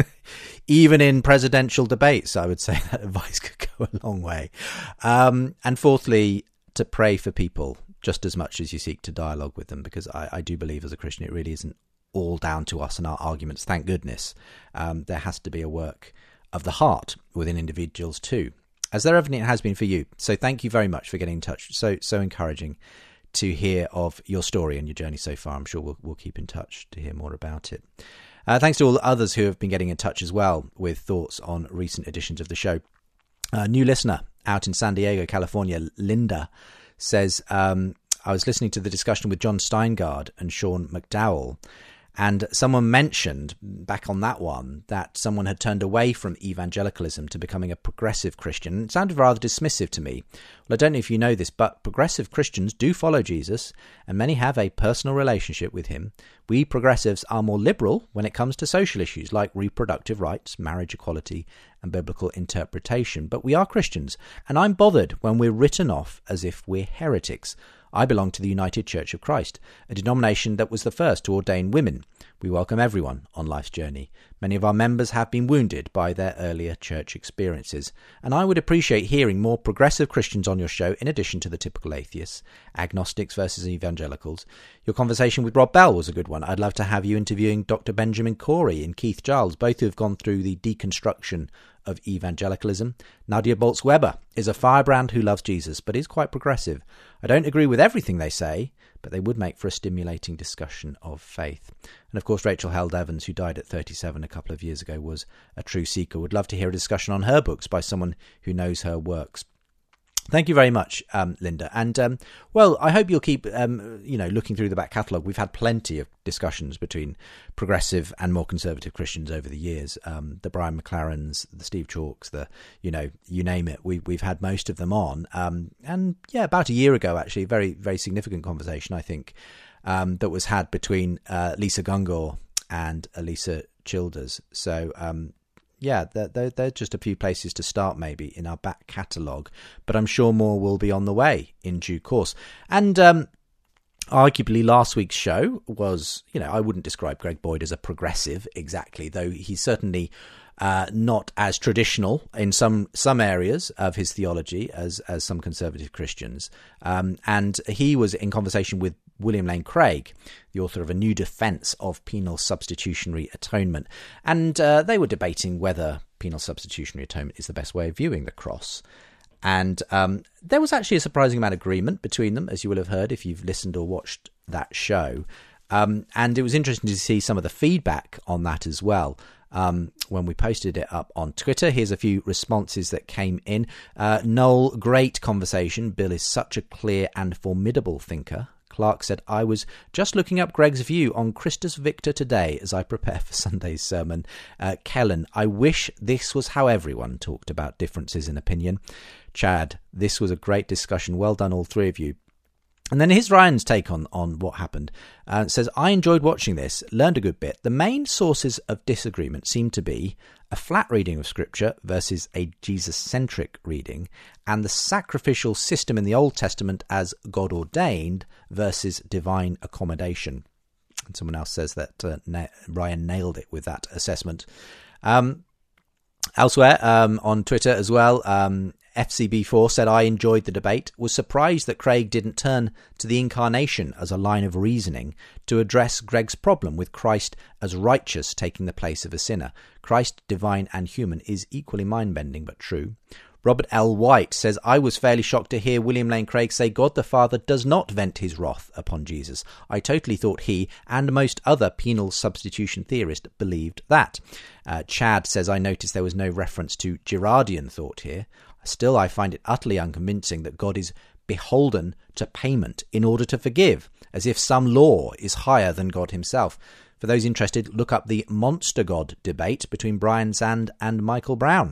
Even in presidential debates, I would say that advice could go a long way. Um, and fourthly, to pray for people just as much as you seek to dialogue with them, because I, I do believe as a Christian it really isn't all down to us and our arguments, thank goodness. Um, there has to be a work of the heart within individuals too, as there evidently has been for you. So thank you very much for getting in touch. So so encouraging to hear of your story and your journey so far. I'm sure we'll, we'll keep in touch to hear more about it. Uh, thanks to all the others who have been getting in touch as well with thoughts on recent editions of the show. A new listener out in San Diego, California, Linda, says, um, I was listening to the discussion with John Steingard and Sean McDowell, and someone mentioned back on that one that someone had turned away from evangelicalism to becoming a progressive Christian. It sounded rather dismissive to me. Well, I don't know if you know this, but progressive Christians do follow Jesus, and many have a personal relationship with him. We progressives are more liberal when it comes to social issues like reproductive rights, marriage equality, and biblical interpretation. But we are Christians, and I'm bothered when we're written off as if we're heretics. I belong to the United Church of Christ, a denomination that was the first to ordain women. We welcome everyone on life's journey. Many of our members have been wounded by their earlier church experiences, and I would appreciate hearing more progressive Christians on your show in addition to the typical atheists, agnostics versus evangelicals. Your conversation with Rob Bell was a good one. I'd love to have you interviewing Doctor Benjamin Corey and Keith Giles, both who have gone through the deconstruction of evangelicalism. Nadia Bolz-Weber is a firebrand who loves Jesus, but is quite progressive. I don't agree with everything they say, but they would make for a stimulating discussion of faith. And of course, Rachel Held Evans, who died at thirty-seven a couple of years ago, was a true seeker. Would love to hear a discussion on her books by someone who knows her works. Thank you very much, um, Linda. And, um, well, I hope you'll keep, um, you know, looking through the back catalogue. We've had plenty of discussions between progressive and more conservative Christians over the years. Um, the Brian McLarens, the Steve Chalks, the, you know, you name it. We, we've had most of them on. Um, and, yeah, about a year ago, actually, very, very significant conversation, I think, um, that was had between uh, Lisa Gungor and Elisa Childers. So, um yeah, they're, they're just a few places to start maybe in our back catalogue, but I'm sure more will be on the way in due course. And um, arguably last week's show was, you know, I wouldn't describe Greg Boyd as a progressive exactly, though he's certainly uh, not as traditional in some some areas of his theology as, as some conservative Christians. Um, and he was in conversation with William Lane Craig, the author of A New Defence of Penal Substitutionary Atonement. And uh, they were debating whether penal substitutionary atonement is the best way of viewing the cross. And um, there was actually a surprising amount of agreement between them, as you will have heard if you've listened or watched that show. Um, and it was interesting to see some of the feedback on that as well. Um, when we posted it up on Twitter, here's a few responses that came in. Uh, Noel, great conversation. Bill is such a clear and formidable thinker. Clark said, I was just looking up Greg's view on Christus Victor today as I prepare for Sunday's sermon. Uh, Kellen, I wish this was how everyone talked about differences in opinion. Chad, this was a great discussion. Well done, all three of you. And then here's Ryan's take on, on what happened. Uh, it says, I enjoyed watching this, learned a good bit. The main sources of disagreement seem to be a flat reading of Scripture versus a Jesus-centric reading, and the sacrificial system in the Old Testament as God-ordained versus divine accommodation. And someone else says that uh, Na- Ryan nailed it with that assessment. Um, elsewhere, um, on Twitter as well, um, F C B four said, I enjoyed the debate, was surprised that Craig didn't turn to the incarnation as a line of reasoning to address Greg's problem with Christ as righteous taking the place of a sinner. Christ, divine and human, is equally mind-bending but true. Robert L. White says, I was fairly shocked to hear William Lane Craig say God the Father does not vent his wrath upon Jesus. I totally thought he and most other penal substitution theorists believed that. Uh, Chad says, I noticed there was no reference to Girardian thought here. Still, I find it utterly unconvincing that God is beholden to payment in order to forgive, as if some law is higher than God himself. For those interested, look up the Monster God debate between Brian Zand and Michael Brown.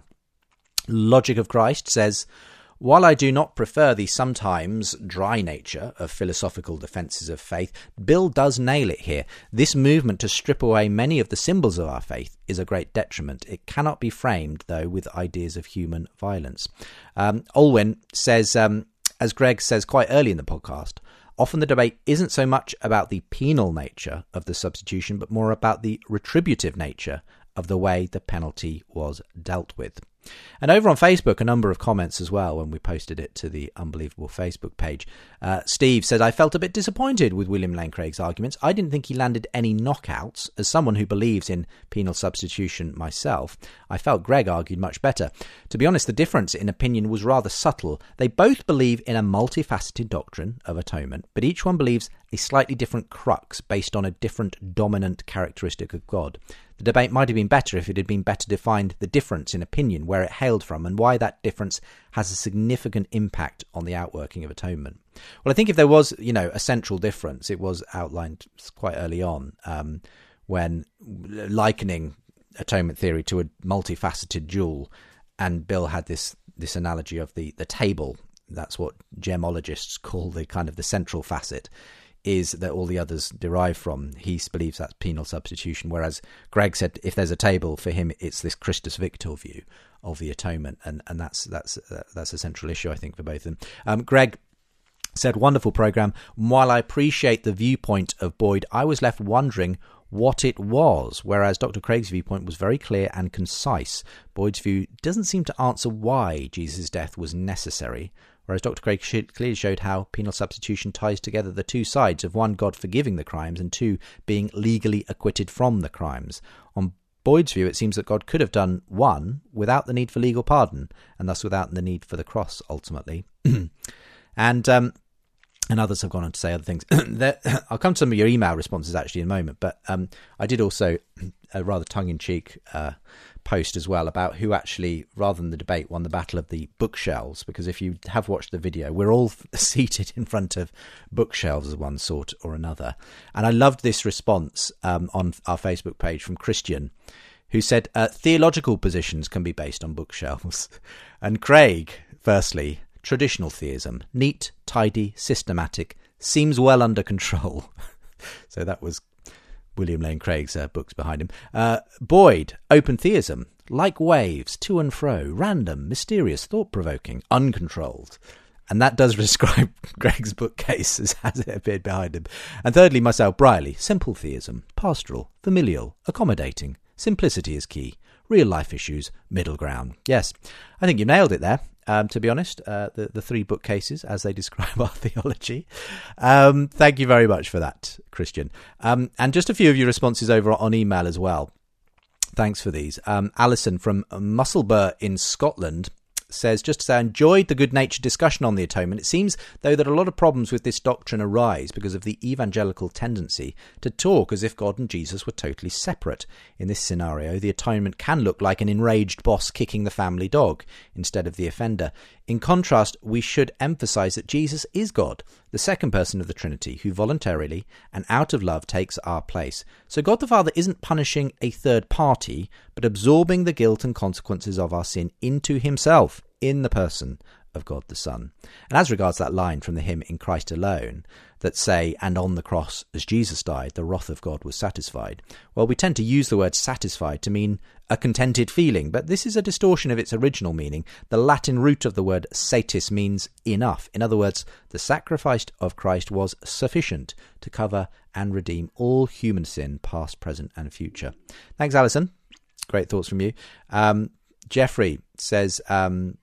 Logic of Christ says, while I do not prefer the sometimes dry nature of philosophical defences of faith, Bill does nail it here. This movement to strip away many of the symbols of our faith is a great detriment. It cannot be framed, though, with ideas of human violence. Um, Olwyn says, um, as Greg says quite early in the podcast, often the debate isn't so much about the penal nature of the substitution, but more about the retributive nature of the way the penalty was dealt with. And over on Facebook, a number of comments as well when we posted it to the Unbelievable Facebook page. Uh, Steve said, I felt a bit disappointed with William Lane Craig's arguments. I didn't think he landed any knockouts. As someone who believes in penal substitution myself, I felt Greg argued much better. To be honest, the difference in opinion was rather subtle. They both believe in a multifaceted doctrine of atonement, but each one believes a slightly different crux based on a different dominant characteristic of God. The debate might have been better if it had been better defined the difference in opinion, where it hailed from, and why that difference has a significant impact on the outworking of atonement. Well, I think if there was, you know, a central difference, it was outlined quite early on um, when likening atonement theory to a multifaceted jewel, and Bill had this this analogy of the, the table. That's what gemologists call the kind of the central facet, is that all the others derive from. He believes that's penal substitution, whereas Greg said if there's a table, for him it's this Christus Victor view of the atonement, and, and that's that's uh, that's a central issue, I think, for both of them. Um, Greg said, wonderful programme. While I appreciate the viewpoint of Boyd, I was left wondering what it was, whereas Doctor Craig's viewpoint was very clear and concise. Boyd's view doesn't seem to answer why Jesus' death was necessary, whereas Doctor Craig clearly showed how penal substitution ties together the two sides of, one, God forgiving the crimes, and two, being legally acquitted from the crimes. On Boyd's view, it seems that God could have done one without the need for legal pardon, and thus without the need for the cross, ultimately. and um, and others have gone on to say other things. I'll come to some of your email responses, actually, in a moment, but um, I did also, a rather tongue-in-cheek uh, post as well about who actually, rather than the debate, won the battle of the bookshelves, because if you have watched the video, we're all seated in front of bookshelves of one sort or another. And I loved this response um, on our Facebook page from Christian, who said, uh, theological positions can be based on bookshelves. And Craig, firstly, traditional theism, neat, tidy, systematic, seems well under control. So that was William Lane Craig's uh, books behind him. Uh, Boyd, open theism, like waves, to and fro, random, mysterious, thought-provoking, uncontrolled. And that does describe Greg's bookcase as, as it appeared behind him. And thirdly, myself, Briley, simple theism, pastoral, familial, accommodating, simplicity is key, real-life issues, middle ground. Yes, I think you nailed it there. Um, to be honest, uh, the, the three bookcases as they describe our theology. Um, thank you very much for that, Christian. Um, and just a few of your responses over on email as well. Thanks for these. Um, Alison from Musselburgh in Scotland says, just to say, I enjoyed the good-natured discussion on the atonement. It seems, though, that a lot of problems with this doctrine arise because of the evangelical tendency to talk as if God and Jesus were totally separate. In this scenario, the atonement can look like an enraged boss kicking the family dog instead of the offender. In contrast, we should emphasize that Jesus is God, the second person of the Trinity, who voluntarily and out of love takes our place. So God the Father isn't punishing a third party, but absorbing the guilt and consequences of our sin into himself in the person of God the Son. And as regards that line from the hymn In Christ Alone that say, and on the cross as Jesus died, the wrath of God was satisfied. Well, we tend to use the word satisfied to mean a contented feeling, but this is a distortion of its original meaning. The Latin root of the word satis means enough. In other words, the sacrifice of Christ was sufficient to cover and redeem all human sin, past, present and future. Thanks, Alison. Great thoughts from you. Um, Jeffrey says, um,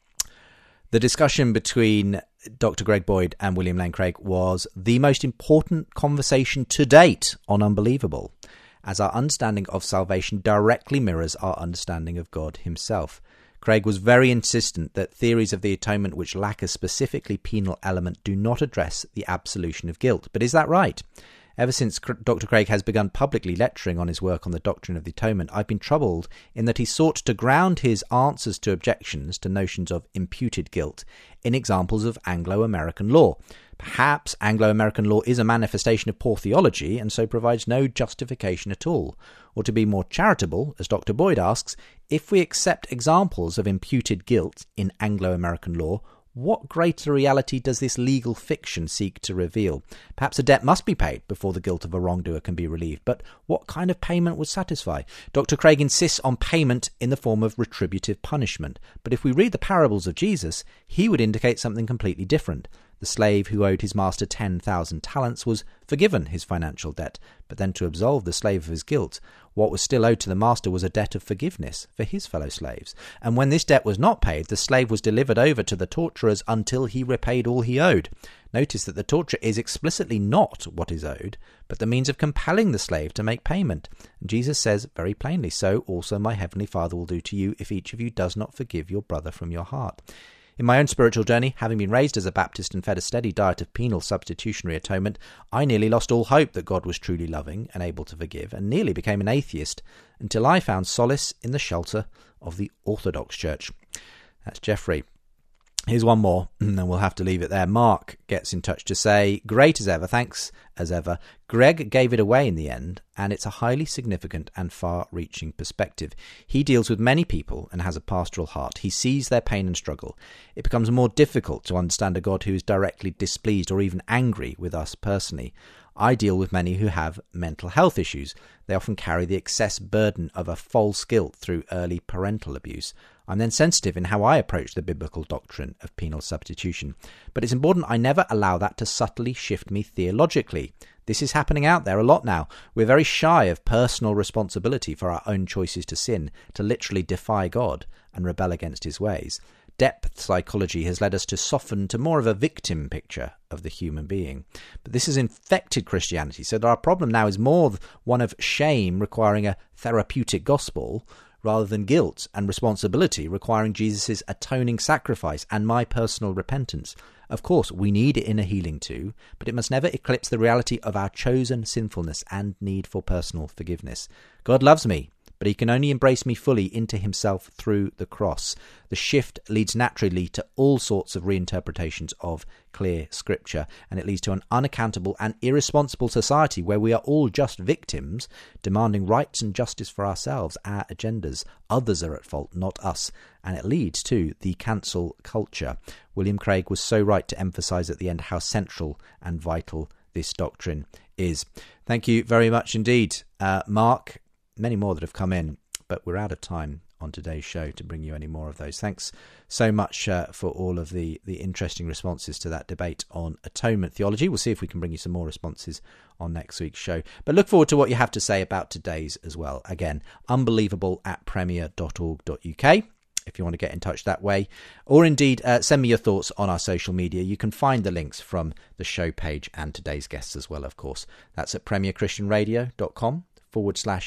the discussion between Doctor Greg Boyd and William Lane Craig was the most important conversation to date on Unbelievable, as our understanding of salvation directly mirrors our understanding of God himself. Craig was very insistent that theories of the atonement which lack a specifically penal element do not address the absolution of guilt. But is that right? Ever since Doctor Craig has begun publicly lecturing on his work on the doctrine of the atonement, I've been troubled in that he sought to ground his answers to objections to notions of imputed guilt in examples of Anglo-American law. Perhaps Anglo-American law is a manifestation of poor theology and so provides no justification at all. Or to be more charitable, as Doctor Boyd asks, if we accept examples of imputed guilt in Anglo-American law, what greater reality does this legal fiction seek to reveal? Perhaps a debt must be paid before the guilt of a wrongdoer can be relieved, but what kind of payment would satisfy? Doctor Craig insists on payment in the form of retributive punishment, but if we read the parables of Jesus, he would indicate something completely different. The slave who owed his master ten thousand talents was forgiven his financial debt, but then to absolve the slave of his guilt, what was still owed to the master was a debt of forgiveness for his fellow slaves. And when this debt was not paid, the slave was delivered over to the torturers until he repaid all he owed. Notice that the torture is explicitly not what is owed, but the means of compelling the slave to make payment. And Jesus says very plainly, so also my heavenly Father will do to you if each of you does not forgive your brother from your heart. In my own spiritual journey, having been raised as a Baptist and fed a steady diet of penal substitutionary atonement, I nearly lost all hope that God was truly loving and able to forgive, and nearly became an atheist until I found solace in the shelter of the Orthodox Church. That's Jeffrey. Here's one more, and then we'll have to leave it there. Mark gets in touch to say, great as ever, thanks as ever. Greg gave it away in the end, and it's a highly significant and far-reaching perspective. He deals with many people and has a pastoral heart. He sees their pain and struggle. It becomes more difficult to understand a God who is directly displeased or even angry with us personally. I deal with many who have mental health issues. They often carry the excess burden of a false guilt through early parental abuse. I'm then sensitive in how I approach the biblical doctrine of penal substitution. But it's important I never allow that to subtly shift me theologically. This is happening out there a lot now. We're very shy of personal responsibility for our own choices to sin, to literally defy God and rebel against his ways. Depth psychology has led us to soften to more of a victim picture of the human being. But this has infected Christianity, so that our problem now is more one of shame requiring a therapeutic gospel, rather than guilt and responsibility requiring Jesus' atoning sacrifice and my personal repentance. Of course, we need inner healing too, but it must never eclipse the reality of our chosen sinfulness and need for personal forgiveness. God loves me, but he can only embrace me fully into himself through the cross. The shift leads naturally to all sorts of reinterpretations of clear scripture, and it leads to an unaccountable and irresponsible society where we are all just victims, demanding rights and justice for ourselves, our agendas. Others are at fault, not us. And it leads to the cancel culture. William Craig was so right to emphasize at the end how central and vital this doctrine is. Thank you very much indeed, uh, Mark. Many more that have come in, but we're out of time on today's show to bring you any more of those. Thanks so much uh, for all of the, the interesting responses to that debate on atonement theology. We'll see if we can bring you some more responses on next week's show. But look forward to what you have to say about today's as well. Again, unbelievable at premier dot org dot uk if you want to get in touch that way. Or indeed, uh, send me your thoughts on our social media. You can find the links from the show page and today's guests as well, of course. That's at premier christian radio dot com forward slash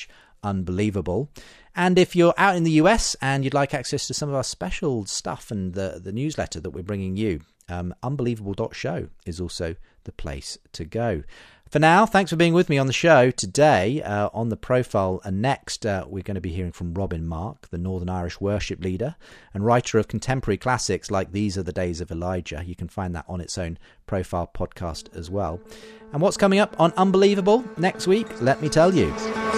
Unbelievable. And if you're out in the U S and you'd like access to some of our special stuff and the, the newsletter that we're bringing you, um, unbelievable dot show is also the place to go. For now, thanks for being with me on the show today. Uh, on the profile, and next uh, we're going to be hearing from Robin Mark, the Northern Irish worship leader and writer of contemporary classics like These Are the Days of Elijah. You can find that on its own profile podcast as well. And what's coming up on Unbelievable next week? Let me tell you.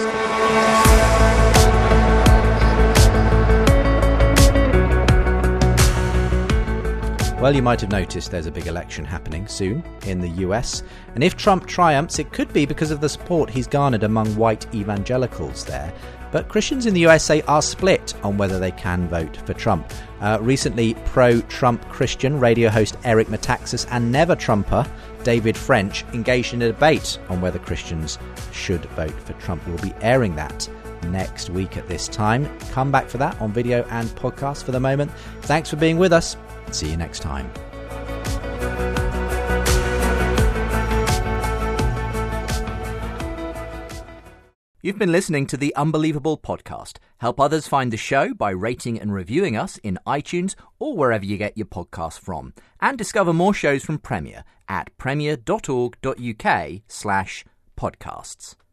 Well, you might have noticed there's a big election happening soon in the U S, and if Trump triumphs, it could be because of the support he's garnered among white evangelicals there. But Christians in the U S A are split on whether they can vote for Trump. Uh, recently, pro-Trump Christian radio host Eric Metaxas and never-Trumper David French engaged in a debate on whether Christians should vote for Trump. We'll be airing that next week at this time. Come back for that on video and podcast. For the moment, thanks for being with us. See you next time.
You've been listening to the Unbelievable podcast. Help others find the show by rating and reviewing us in iTunes or wherever you get your podcasts from. And discover more shows from Premier at premier dot org dot uk slash podcasts.